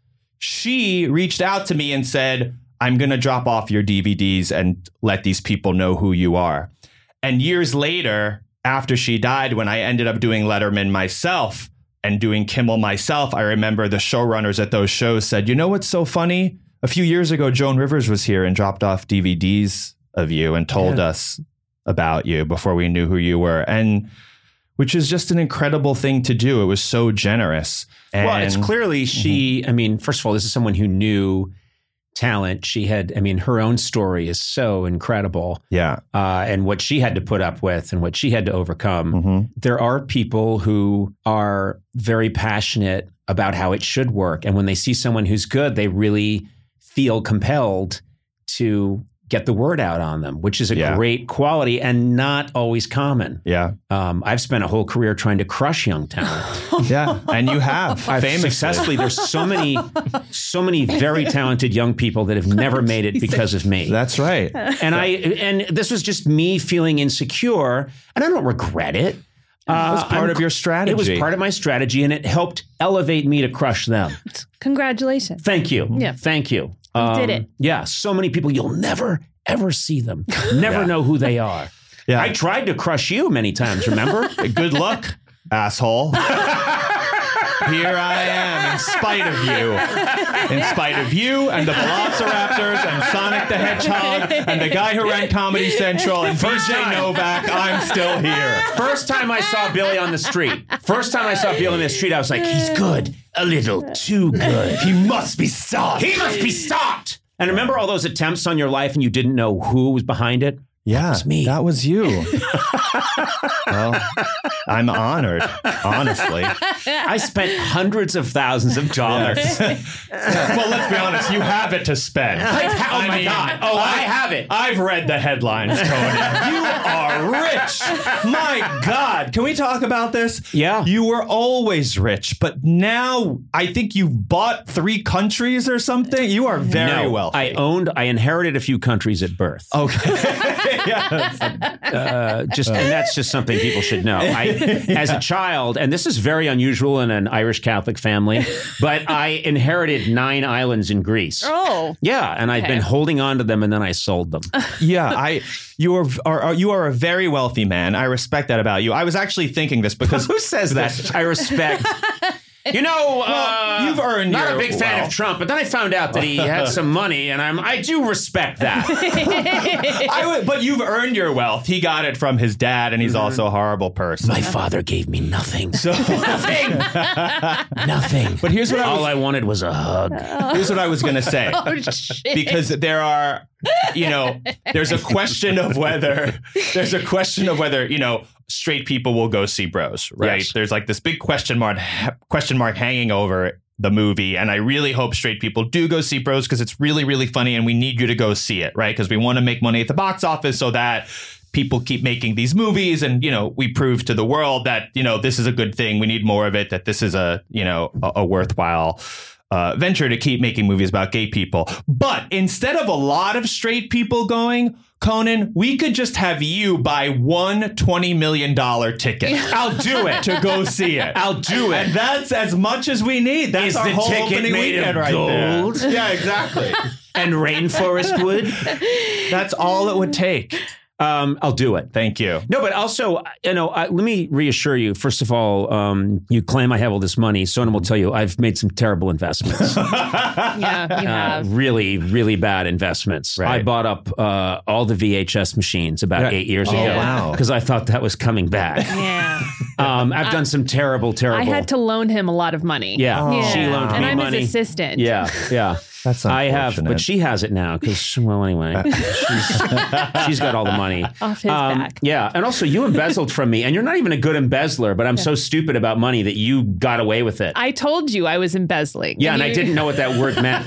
she reached out to me and said, I'm going to drop off your DVDs and let these people know who you are. And years later, after she died, when I ended up doing Letterman myself and doing Kimmel myself, I remember the showrunners at those shows said, you know what's so funny? A few years ago, Joan Rivers was here and dropped off DVDs of you and told us about you before we knew who you were. And which is just an incredible thing to do. It was so generous. And well, it's clearly she, I mean, first of all, this is someone who knew talent. Her own story is so incredible. Yeah. And what she had to put up with and what she had to overcome. Mm-hmm. There are people who are very passionate about how it should work. And when they see someone who's good, they really feel compelled to get the word out on them, which is a great quality and not always common. Yeah. I've spent a whole career trying to crush young talent. Yeah. And you have famously. Successfully. There's so many very talented young people that have never made it because of me. That's right. And this was just me feeling insecure, and I don't regret it. It was part of your strategy. It was part of my strategy, and it helped elevate me to crush them. Congratulations. Thank you. Yeah. Thank you. You did it. Yeah. So many people, you'll never, ever see them. Never know who they are. Yeah. I tried to crush you many times, remember? Good luck, asshole. Here I am, in spite of you. In spite of you and the Velociraptors and Sonic the Hedgehog and the guy who ran Comedy Central and BJ Novak, I'm still here. First time I saw Billy on the street, I was like, he's good. A little too good. He must be stopped. He must be stopped. And remember all those attempts on your life and you didn't know who was behind it? Yeah, that was me. That was you. Well, I'm honored, honestly. I spent hundreds of thousands of dollars. Well, let's be honest. You have it to spend. Oh, my God. Oh, I have it. I've read the headlines, Conan. You are rich. My God. Can we talk about this? Yeah. You were always rich, but now I think you've bought 3 countries or something. You are very wealthy. I inherited a few countries at birth. Okay. And that's just something people should know. As a child, and this is very unusual in an Irish Catholic family, but I inherited 9 islands in Greece. Oh, yeah, and I've been holding on to them, and then I sold them. Yeah, you are a very wealthy man. I respect that about you. I was actually thinking this because who says that? I respect. You know, you've earned not your a big fan of Trump, but then I found out that he had some money, and I do respect that. But you've earned your wealth. He got it from his dad, and he's also a horrible person. My father gave me nothing. So nothing. Nothing. But here's what all I wanted was a hug. Here's what I was going to say. Oh, shit. Because there are, there's a question of whether, straight people will go see Bros, right? Yes. There's like this big question mark hanging over the movie. And I really hope straight people do go see Bros because it's really, really funny and we need you to go see it, right? Because we want to make money at the box office so that people keep making these movies and, we prove to the world that, this is a good thing. We need more of it, that this is a worthwhile venture to keep making movies about gay people. But instead of a lot of straight people going, Conan, we could just have you buy one $20 million ticket. I'll do it. To go see it. I'll do it. And that's as much as we need. That's Is our the whole ticket opening made of weekend right gold? there. Yeah, exactly. And rainforest wood? That's all it would take. I'll do it. Thank you. No, but also, let me reassure you. First of all, you claim I have all this money. Sonam will tell you I've made some terrible investments. Yeah, you have. Really, really bad investments. Right. I bought up all the VHS machines about 8 years ago. Wow. Because I thought that was coming back. Yeah. I've done some terrible. I had to loan him a lot of money. Yeah. She loaned and me I'm money. his assistant. Yeah. That's I have, unfortunate. but she has it now because, well, anyway, she's got all the money. Off his back. Yeah. And also, you embezzled from me, and you're not even a good embezzler, but I'm so stupid about money that you got away with it. I told you I was embezzling. Yeah, and I didn't know what that word meant.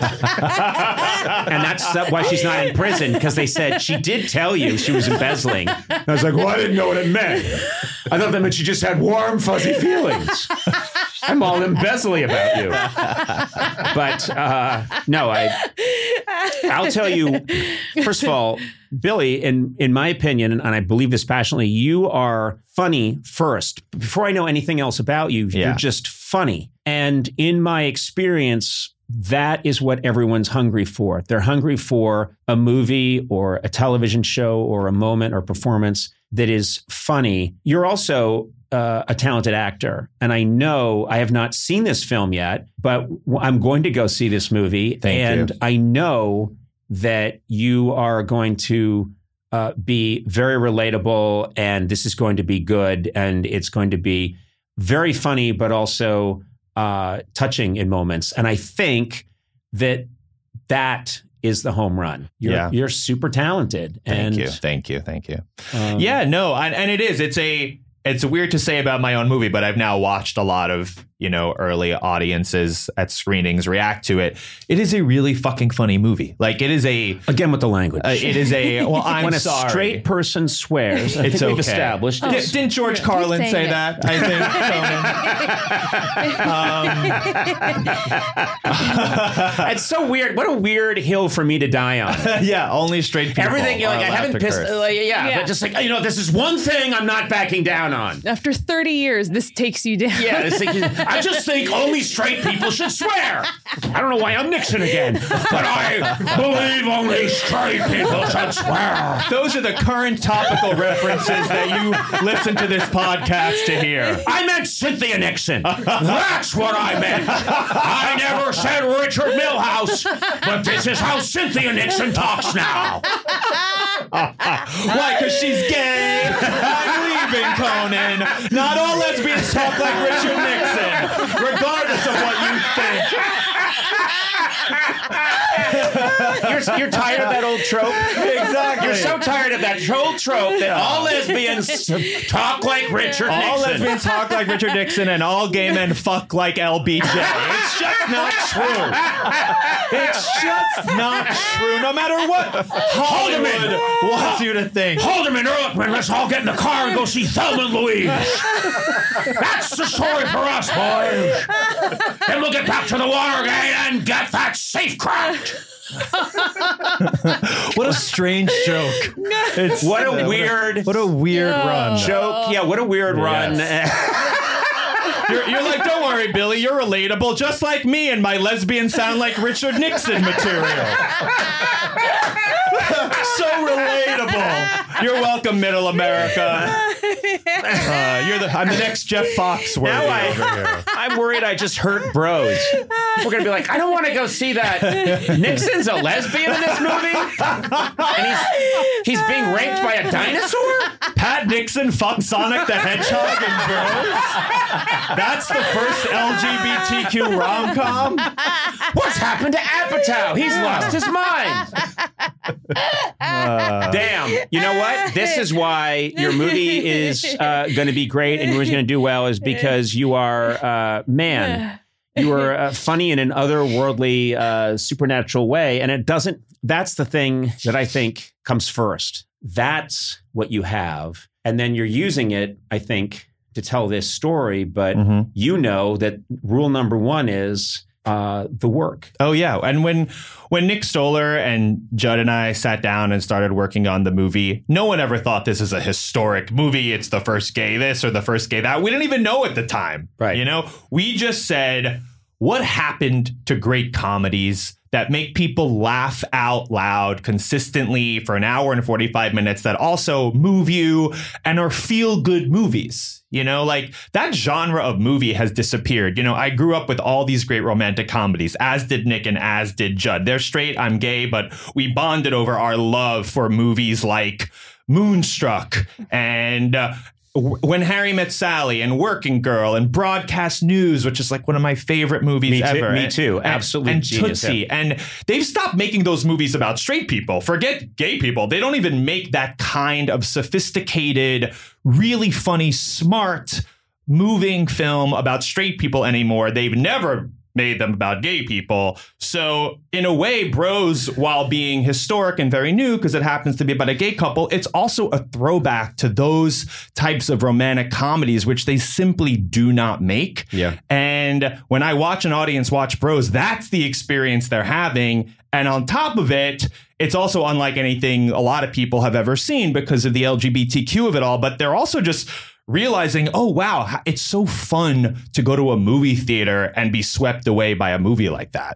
And that's why she's not in prison, because they said she did tell you she was embezzling. I was like, well, I didn't know what it meant. I thought that meant she just had warm, fuzzy feelings. I'm all embezzling about you. But no, I'll tell you, first of all, Billy, in my opinion, and I believe this passionately, you are funny first. Before I know anything else about you, you're just funny. And in my experience, that is what everyone's hungry for. They're hungry for a movie or a television show or a moment or performance that is funny. You're also a talented actor. And I know I have not seen this film yet, but I'm going to go see this movie. Thank you. I know that you are going to be very relatable, and this is going to be good, and it's going to be very funny, but also touching in moments. And I think that is the home run. You're super talented. Thank you. Yeah, no, and it is. It's weird to say about my own movie, but I've now watched a lot of, early audiences at screenings react to it. It is a really fucking funny movie. Like, it is again with the language. It is I'm when sorry. A straight person swears, I think we've established. Didn't George Carlin say that? I think. It's so weird. What a weird hill for me to die on. Yeah, only straight people. Everything I haven't pissed. But just like this is one thing I'm not backing down on. After 30 years, this takes you down. Yeah, I just think only straight people should swear. I don't know why I'm Nixon again, but I believe only straight people should swear. Those are the current topical references that you listen to this podcast to hear. I meant Cynthia Nixon. That's what I meant. I never said Richard Milhouse, but this is how Cynthia Nixon talks now. Why? Because she's gay. I'm leaving, Conan. Not all lesbians talk like Richard Nixon, regardless of what you think. You're tired of that old trope? Exactly. You're so tired of that old trope that all lesbians talk like Richard Nixon. All lesbians talk like Richard Nixon and all gay men fuck like LBJ. It's just not true. It's just not true, no matter what Hollywood wants you to think. Haldeman, Ehrlichman, let's all get in the car and go see Thelma and Louise. That's the story for us, boys. Then we'll get back to the Watergate and get that safe cracked. What a strange joke. What a weird run. Joke. Yeah, what a weird run. You're like, don't worry, Billy, you're relatable, just like me and my lesbian sound like Richard Nixon material. So relatable. You're welcome, Middle America. I'm the next Jeff Foxworthy over here. I'm worried I just hurt bros. We're going to be like, I don't want to go see that. Nixon's a lesbian in this movie? And he's being raped by a dinosaur? Pat Nixon fucked Sonic the Hedgehog and bros? That's the first LGBTQ rom-com? What's happened to Apatow? He's lost his mind. Damn. You know what? This is why your movie is going to be great and your movie's going to do well, is because you are, you are funny in an otherworldly, supernatural way. And that's the thing that I think comes first. That's what you have. And then you're using it, I think, to tell this story. But you know that rule number one is the work. Oh, yeah. And when Nick Stoller and Judd and I sat down and started working on the movie, no one ever thought this is a historic movie. It's the first gay this or the first gay that. We didn't even know at the time. Right. We just said, what happened to great comedies that make people laugh out loud consistently for an hour and 45 minutes that also move you and are feel-good movies? Like that genre of movie has disappeared. I grew up with all these great romantic comedies, as did Nick and as did Judd. They're straight, I'm gay, but we bonded over our love for movies like Moonstruck and When Harry Met Sally and Working Girl and Broadcast News, which is like one of my favorite movies ever. Me too. Absolutely. And genius. Tootsie. And they've stopped making those movies about straight people. Forget gay people. They don't even make that kind of sophisticated, really funny, smart, moving film about straight people anymore. They've never made them about gay people. So in a way, Bros, while being historic and very new because it happens to be about a gay couple, it's also a throwback to those types of romantic comedies, which they simply do not make. Yeah. And when I watch an audience watch Bros, that's the experience they're having. And on top of it, it's also unlike anything a lot of people have ever seen because of the LGBTQ of it all. But they're also just realizing, oh, wow, it's so fun to go to a movie theater and be swept away by a movie like that.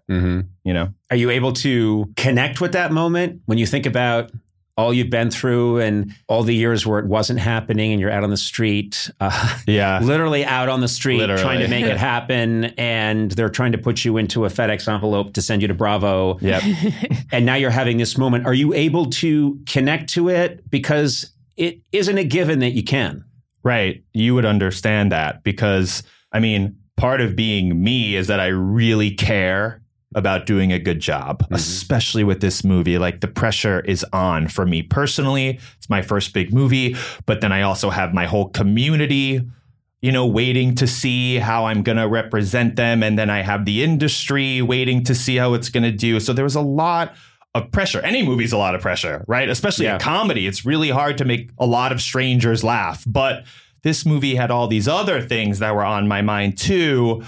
Are you able to connect with that moment when you think about all you've been through and all the years where it wasn't happening and you're out on the street, literally out on the street trying to make it happen, and they're trying to put you into a FedEx envelope to send you to Bravo. Yep. And now you're having this moment. Are you able to connect to it? Because it isn't a given that you can. Right. You would understand that because, part of being me is that I really care about doing a good job, especially with this movie. Like, the pressure is on for me personally. It's my first big movie, but then I also have my whole community, you know, waiting to see how I'm going to represent them. And then I have the industry waiting to see how it's going to do. So there was a lot of pressure. Any movie's a lot of pressure, right? Especially a comedy. It's really hard to make a lot of strangers laugh. But this movie had all these other things that were on my mind too.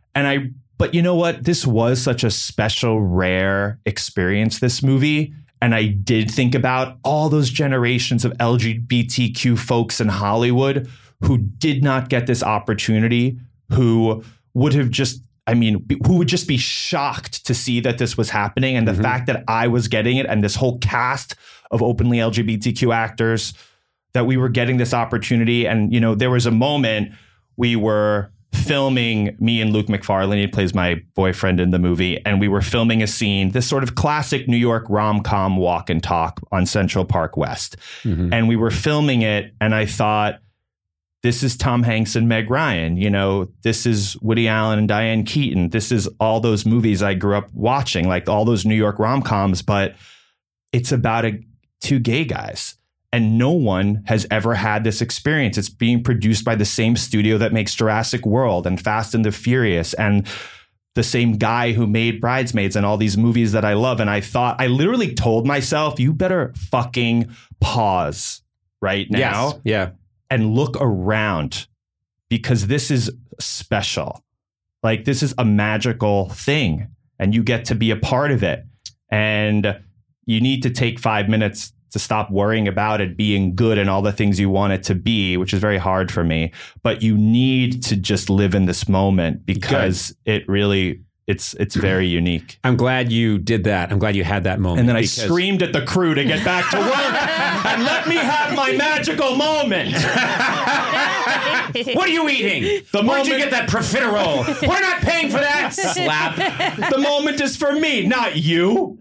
But you know what? This was such a special, rare experience, this movie. And I did think about all those generations of LGBTQ folks in Hollywood who did not get this opportunity, who would have just, who would just be shocked to see that this was happening. And the fact that I was getting it and this whole cast of openly LGBTQ actors, that we were getting this opportunity. And, you know, there was a moment we were filming, me and Luke McFarlane, he plays my boyfriend in the movie, and we were filming a scene, this sort of classic New York rom-com walk and talk on Central Park West. And we were filming it, and I thought, this is Tom Hanks and Meg Ryan. You know, this is Woody Allen and Diane Keaton. This is all those movies I grew up watching, like all those New York rom-coms, but it's about two gay guys. And no one has ever had this experience. It's being produced by the same studio that makes Jurassic World and Fast and the Furious and the same guy who made Bridesmaids and all these movies that I love. And I literally told myself, you better fucking pause right now and look around, because this is special. Like, this is a magical thing and you get to be a part of it. And you need to take 5 minutes to stop worrying about it being good and all the things you want it to be, which is very hard for me. But you need to just live in this moment, because it's very unique. I'm glad you did that. I'm glad you had that moment. And then I screamed at the crew to get back to work and let me have my magical moment. What are you eating? Where'd you get that profiterole? We're not paying for that. Slap. The moment is for me, not you.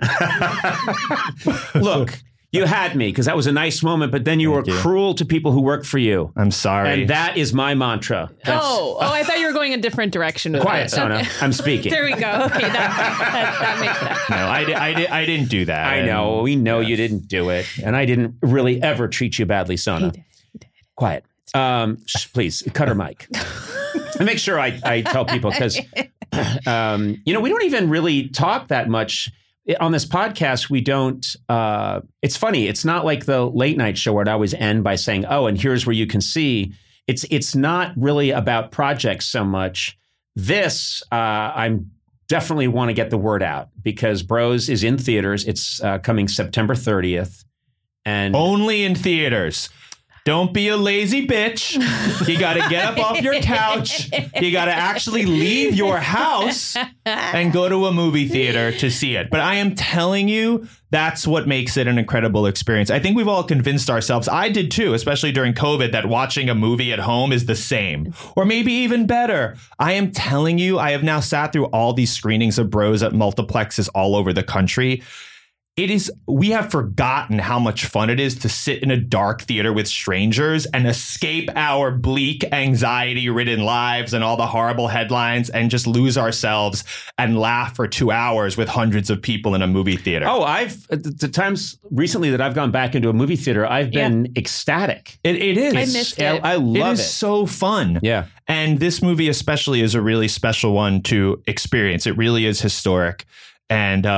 Look, you had me, because that was a nice moment, but then you were cruel to people who work for you. I'm sorry. And that is my mantra. I thought you were going a different direction with Quiet, it. Sona. Okay. I'm speaking. There we go. Okay, that makes sense. No, I didn't do that. I know. We know you didn't do it. And I didn't really ever treat you badly, Sona. He did. Quiet. Please, cut her mic. And make sure I tell people, because, we don't even really talk that much. On this podcast, we don't, it's funny. It's not like the late night show where I'd always end by saying, oh, and here's where you can see. It's not really about projects so much. This, I'm definitely want to get the word out, because Bros is in theaters. It's coming September 30th. And only in theaters. Don't be a lazy bitch. You got to get up off your couch. You got to actually leave your house and go to a movie theater to see it. But I am telling you, that's what makes it an incredible experience. I think we've all convinced ourselves, I did too, especially during COVID, that watching a movie at home is the same, or maybe even better. I am telling you, I have now sat through all these screenings of Bros at multiplexes all over the country. We have forgotten how much fun it is to sit in a dark theater with strangers and escape our bleak, anxiety-ridden lives and all the horrible headlines and just lose ourselves and laugh for 2 hours with hundreds of people in a movie theater. Oh, the times recently that I've gone back into a movie theater, I've been ecstatic. It is. I missed it. I love it. It is so fun. Yeah. And this movie especially is a really special one to experience. It really is historic. And,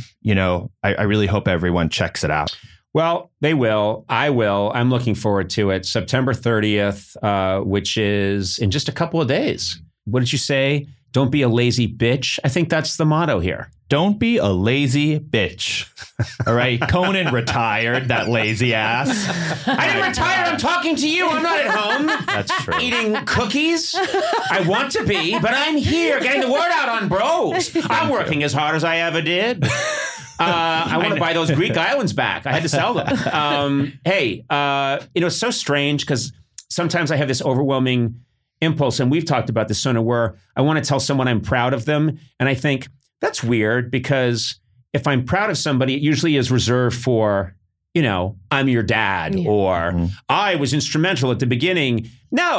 I really hope everyone checks it out. Well, they will. I will. I'm looking forward to it. September 30th, which is in just a couple of days. What did you say? Don't be a lazy bitch. I think that's the motto here. Don't be a lazy bitch. All right. Conan retired, that lazy ass. I didn't retire. I'm talking to you. I'm not at home. That's true. Eating cookies. I want to be, but I'm here getting the word out on Bros. I'm working as hard as I ever did. I want to buy those Greek islands back. I had to sell them. It's so strange, because sometimes I have this overwhelming impulse, and we've talked about this, Sona, where I want to tell someone I'm proud of them. And I think, that's weird, because if I'm proud of somebody, it usually is reserved for, I'm your dad, or I was instrumental at the beginning. No,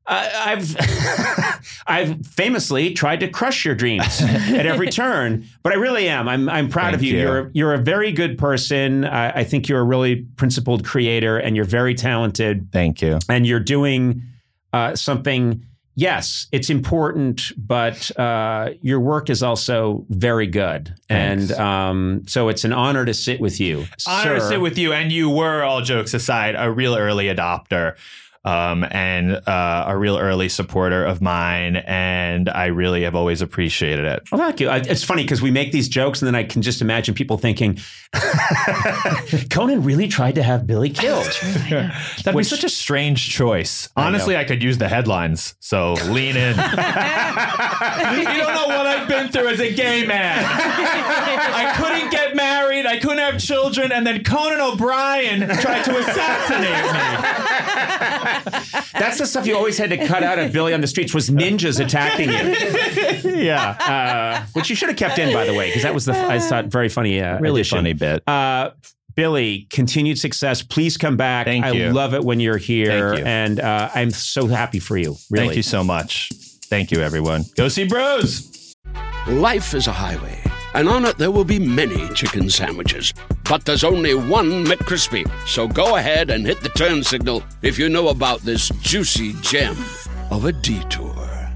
I've famously tried to crush your dreams at every turn, but I really am. I'm proud of you. You're a very good person. I think you're a really principled creator, and you're very talented. Thank you. And you're doing something. Yes, it's important, but your work is also very good. Thanks. And so it's an honor to sit with you. Honor to sit with you. And you were, all jokes aside, a real early adopter. And a real early supporter of mine, and I really have always appreciated it. Oh, thank you. It's funny because we make these jokes, and then I can just imagine people thinking, Conan really tried to have Billy killed. That'd be such a strange choice. Honestly, I could use the headlines, so lean in. You don't know what I've been through as a gay man. I couldn't get married, I couldn't have children, and then Conan O'Brien tried to assassinate me. That's the stuff you always had to cut out of Billy on the Streets, was ninjas attacking you. Yeah. Which you should have kept in, by the way, because that was I thought, very funny really addition. Funny bit. Billy, continued success. Please come back. Thank you. I love it when you're here. Thank you. And I'm so happy for you. Really. Thank you so much. Thank you, everyone. Go see Bros. Life is a highway, and on it there will be many chicken sandwiches. But there's only one McCrispy. So go ahead and hit the turn signal if you know about this juicy gem of a detour.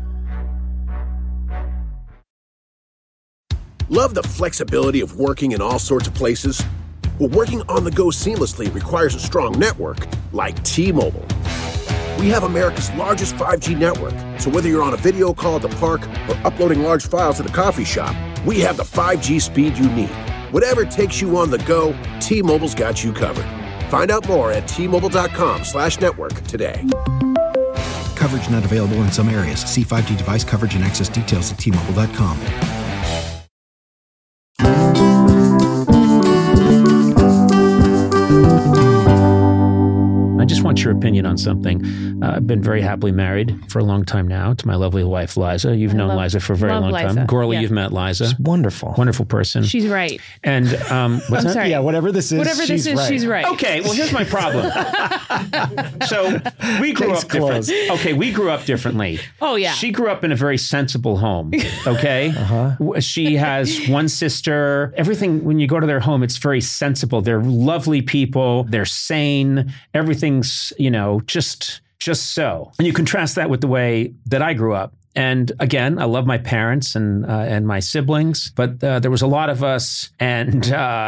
Love the flexibility of working in all sorts of places? Well, working on the go seamlessly requires a strong network like T-Mobile. We have America's largest 5G network, so whether you're on a video call at the park or uploading large files at a coffee shop, we have the 5G speed you need. Whatever takes you on the go, T-Mobile's got you covered. Find out more at T-Mobile.com/network today. Coverage not available in some areas. See 5G device coverage and access details at T-Mobile.com. I just want your opinion on something. I've been very happily married for a long time now to my lovely wife, Liza. You've known Liza for a very long time. Gorley, you've met Liza. She's wonderful. Wonderful person. She's right. And what's I'm that? sorry. Yeah, whatever this is, she's right. Okay, well, here's my problem. So we grew up different. Okay, we grew up differently. Oh, yeah. She grew up in a very sensible home, okay? She has one sister. Everything, when you go to their home, it's very sensible. They're lovely people. They're sane. Everything's, just so. And you contrast that with the way that I grew up. And again, I love my parents and my siblings, but there was a lot of us, and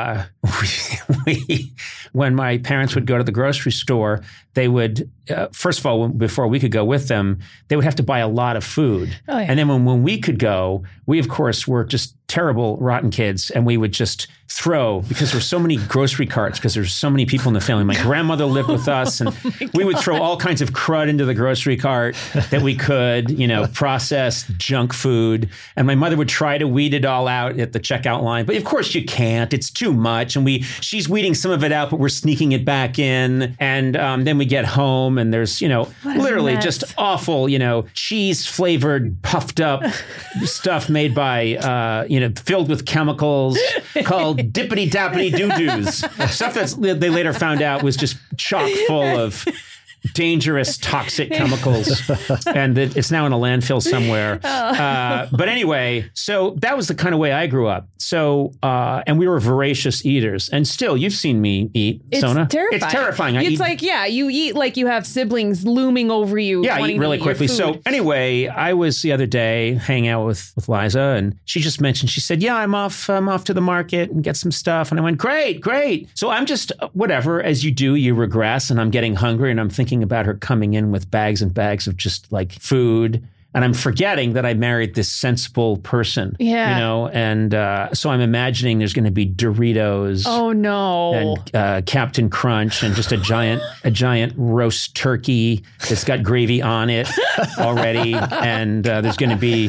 when my parents would go to the grocery store, they would, first of all, before we could go with them, they would have to buy a lot of food. Oh, yeah. And then when we could go, we, of course, were just terrible, rotten kids, and we would just throw, because there were so many grocery carts, because there's so many people in the family. My grandmother lived with us, and we would throw all kinds of crud into the grocery cart that we could, processed junk food. And my mother would try to weed it all out at the checkout line. But of course you can't. It's too much. And she's weeding some of it out, but we're sneaking it back in. And then we get home and there's, literally just awful, cheese flavored, puffed up stuff made by, filled with chemicals called dippity dappity doo-doos. Stuff that they later found out was just chock full of dangerous, toxic chemicals, and it's now in a landfill somewhere. But anyway, so that was the kind of way I grew up. So, and we were voracious eaters. And still, you've seen me eat, Sona. It's terrifying. It's terrifying. You eat like you have siblings looming over you. Yeah, I eat really quickly. So anyway, I was the other day hanging out with Liza, and she just mentioned, she said, yeah, I'm off to the market and get some stuff. And I went, great. So I'm just, whatever, as you do, you regress, and I'm getting hungry, and I'm thinking about her coming in with bags and bags of just like food. And I'm forgetting that I married this sensible person, and so I'm imagining there's going to be Doritos. Oh no! And Captain Crunch, and just a giant roast turkey that's got gravy on it already, and there's going to be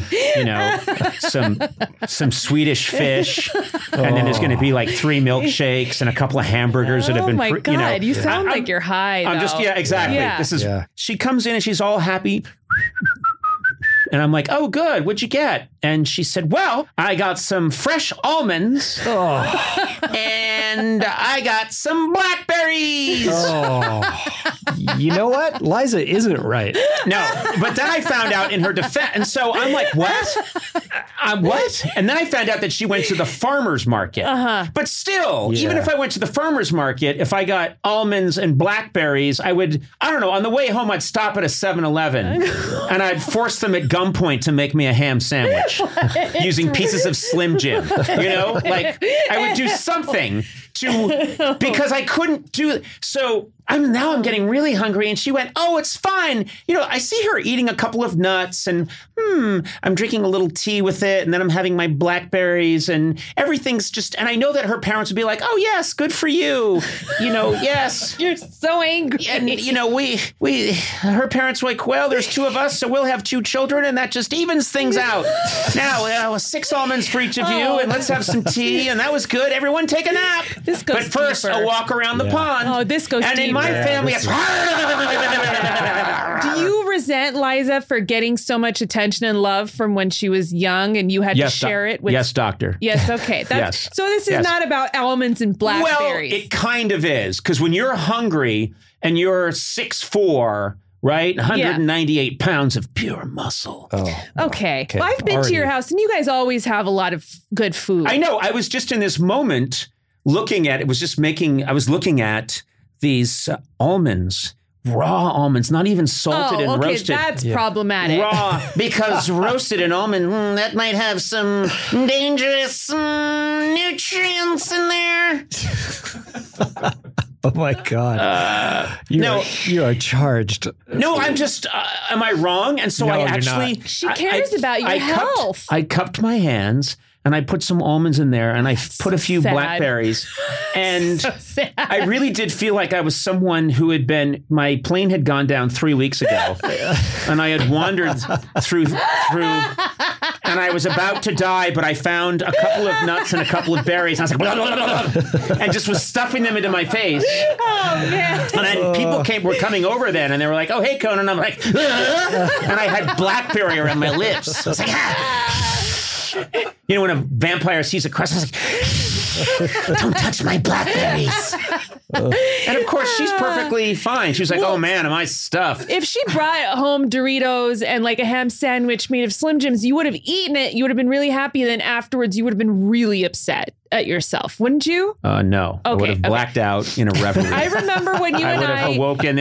some Swedish fish, and then there's going to be like 3 milkshakes and a couple of hamburgers that have been. Oh my God! You sound like you're high. I'm just exactly. Yeah. This is. Yeah. She comes in and she's all happy. And I'm like, oh, good. What'd you get? And she said, well, I got some fresh almonds and I got some blackberries. You know what? Liza isn't right. No, but then I found out in her defense. And so I'm like, what? What? And then I found out that she went to the farmer's market. But still, even if I went to the farmer's market, if I got almonds and blackberries, I don't know, on the way home, I'd stop at a 7-Eleven and I'd force them at gunpoint to make me a ham sandwich using pieces of Slim Jim. You know, like I would do something because I couldn't do it. So I'm getting really hungry. And she went, oh, it's fine. You know, I see her eating a couple of nuts and I'm drinking a little tea with it. And then I'm having my blackberries and everything's and I know that her parents would be like, oh, yes, good for you. You know, yes. You're so angry. And, you know, her parents were like, well, there's 2 of us, so we'll have 2 children. And that just evens things out. Now, 6 almonds for each of you. And let's have some tea. And that was good. Everyone take a nap. This goes but first, deeper. I'll walk around the pond. Oh, this goes and deeper. In my family, Do you resent Liza for getting so much attention and love from when she was young and you had to share it with... Yes, doctor. Yes, okay. Yes. So this is not about almonds and blackberries. Well, it kind of is. Because when you're hungry and you're 6'4", right? 198 pounds of pure muscle. Oh. Okay. Well, I've been to your house and you guys always have a lot of good food. I know. I was just in this moment looking at these almonds, raw almonds, not even salted and roasted. That's problematic. Raw, because roasted and almond, that might have some dangerous nutrients in there. Oh my God! You are charged. No, I'm just. Am I wrong? And so I actually. She cares about your health. I cupped my hands. And I put some almonds in there and I put a few blackberries. And I really did feel like I was someone who my plane had gone down 3 weeks ago. And I had wandered through, and I was about to die, but I found a couple of nuts and a couple of berries. And I was like, blah, blah, blah, and just was stuffing them into my face. Oh, man. And then people were coming over then and they were like, oh, hey, Conan. I'm like, and I had blackberry around my lips. I was like, You know, when a vampire sees a crust, I was like, don't touch my blackberries. And of course, she's perfectly fine. She was like, oh man, am I stuffed? If she brought home Doritos and like a ham sandwich made of Slim Jims, you would have eaten it. You would have been really happy. Then afterwards, you would have been really upset at yourself, wouldn't you? No. I would have blacked out in a reverie. I remember when I would have awoken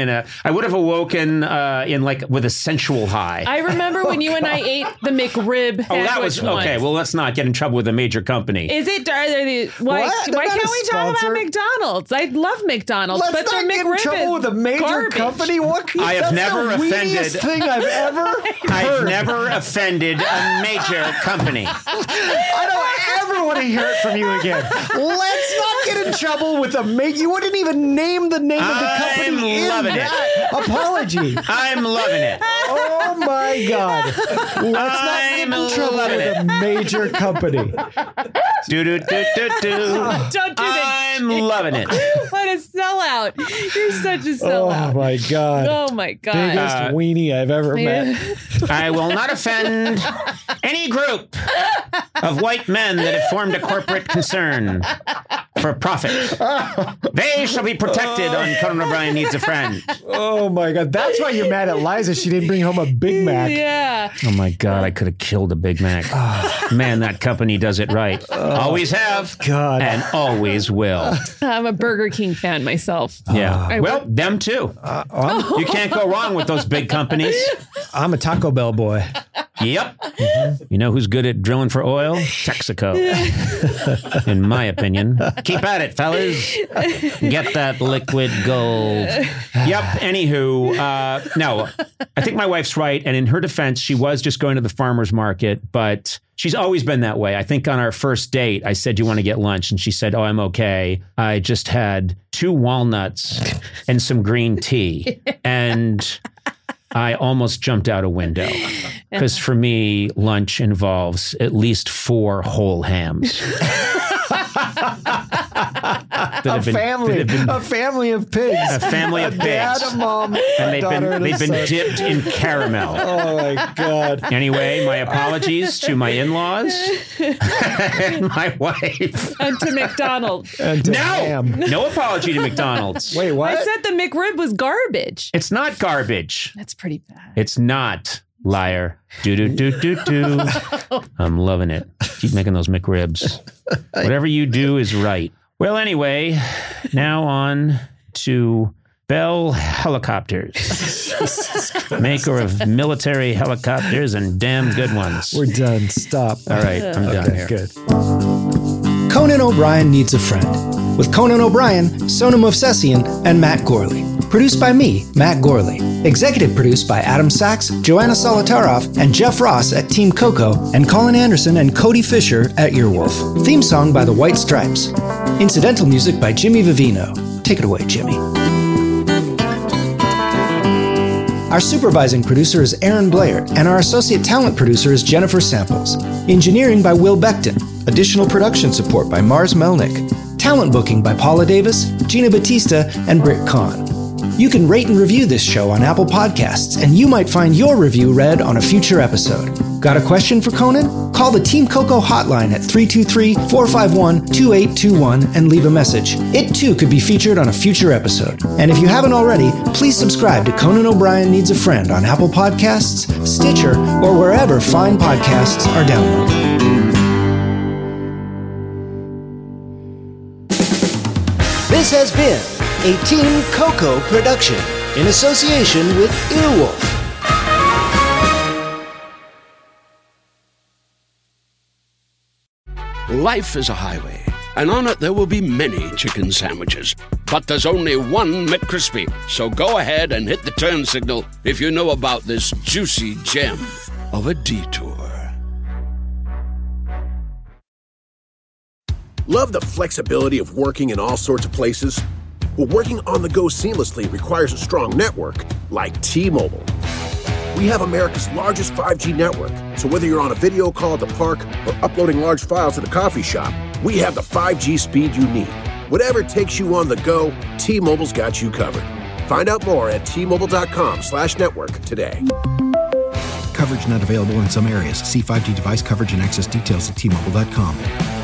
in like with a sensual high. I remember when you and I ate the McRib sandwich that was okay. once. Well, let's not get in trouble with a major company. Is it? Why can't we talk about McDonald's? I love McDonald's, but their get in trouble with a major company. I have never offended. Thing I've ever heard. I've never offended a major company. I don't ever want to hear it from you again. Let's not get in trouble with a major. You wouldn't even name the name of the company in that apology. I'm loving it. Oh my God. Let's not get in trouble with a major company. Do. Don't do that. I'm loving it. What a sellout. You're such a sellout. Oh my God. Oh my God. Biggest weenie I've ever met. I will not offend any group of white men that have formed a corporate concern for profit. They shall be protected on Conan O'Brien Needs a Friend. Oh my God. That's why you're mad at Liza. She didn't bring home a Big Mac. Yeah. Oh my God. I could have killed a Big Mac. Man, that company does it right. Always have. God. And always will. I'm a Burger King fan myself. Yeah. Them too. You can't go wrong with those big companies. I'm a Taco Bell boy. Yep. Mm-hmm. You know who's good at drilling for oil? Texaco. In my opinion. Keep at it, fellas. Get that liquid gold. Yep. Anywho, no, I think my wife's right. And in her defense, she was just going to the farmer's market, but she's always been that way. I think on our first date, I said, do you want to get lunch? And she said, oh, I'm okay. I just had 2 walnuts and some green tea. And I almost jumped out a window because for me, lunch involves at least 4 whole hams. that have been a family of pigs. A family of pigs. Dad, a mom, and they've been son. dipped in caramel. Oh my God. Anyway, my apologies to my in-laws and my wife. And to McDonald's. No apology to McDonald's. Wait, what? I said the McRib was garbage. It's not garbage. That's pretty bad. It's not. Liar. Do. I'm loving it. Keep making those McRibs. Whatever you do is right. Well, anyway, now on to Bell Helicopters. Maker of military helicopters and damn good ones. We're done. Stop. All right, I'm done here. Good. Conan O'Brien Needs a Friend. With Conan O'Brien, Sona Movsesian, and Matt Gorley. Produced by me, Matt Gorley. Executive produced by Adam Sachs, Joanna Solotaroff, and Jeff Ross at Team Coco, and Colin Anderson and Cody Fisher at Earwolf. Theme song by the White Stripes. Incidental music by Jimmy Vivino. Take it away, Jimmy. Our supervising producer is Aaron Blair, and our associate talent producer is Jennifer Samples. Engineering by Will Beckton. Additional production support by Mars Melnick. Talent booking by Paula Davis, Gina Batista, and Britt Kahn. You can rate and review this show on Apple Podcasts, and you might find your review read on a future episode. Got a question for Conan? Call the Team Coco hotline at 323-451-2821 and leave a message. It too could be featured on a future episode. And if you haven't already, please subscribe to Conan O'Brien Needs a Friend on Apple Podcasts, Stitcher, or wherever fine podcasts are downloaded. This has been a Team Coco production in association with Earwolf. Life is a highway, and on it there will be many chicken sandwiches. But there's only one McCrispy. So go ahead and hit the turn signal if you know about this juicy gem of a detour. Love the flexibility of working in all sorts of places? Well, working on the go seamlessly requires a strong network like T-Mobile. We have America's largest 5G network, so whether you're on a video call at the park or uploading large files at the coffee shop, we have the 5G speed you need. Whatever takes you on the go, T-Mobile's got you covered. Find out more at T-Mobile.com/network today. Coverage not available in some areas. See 5G device coverage and access details at T-Mobile.com.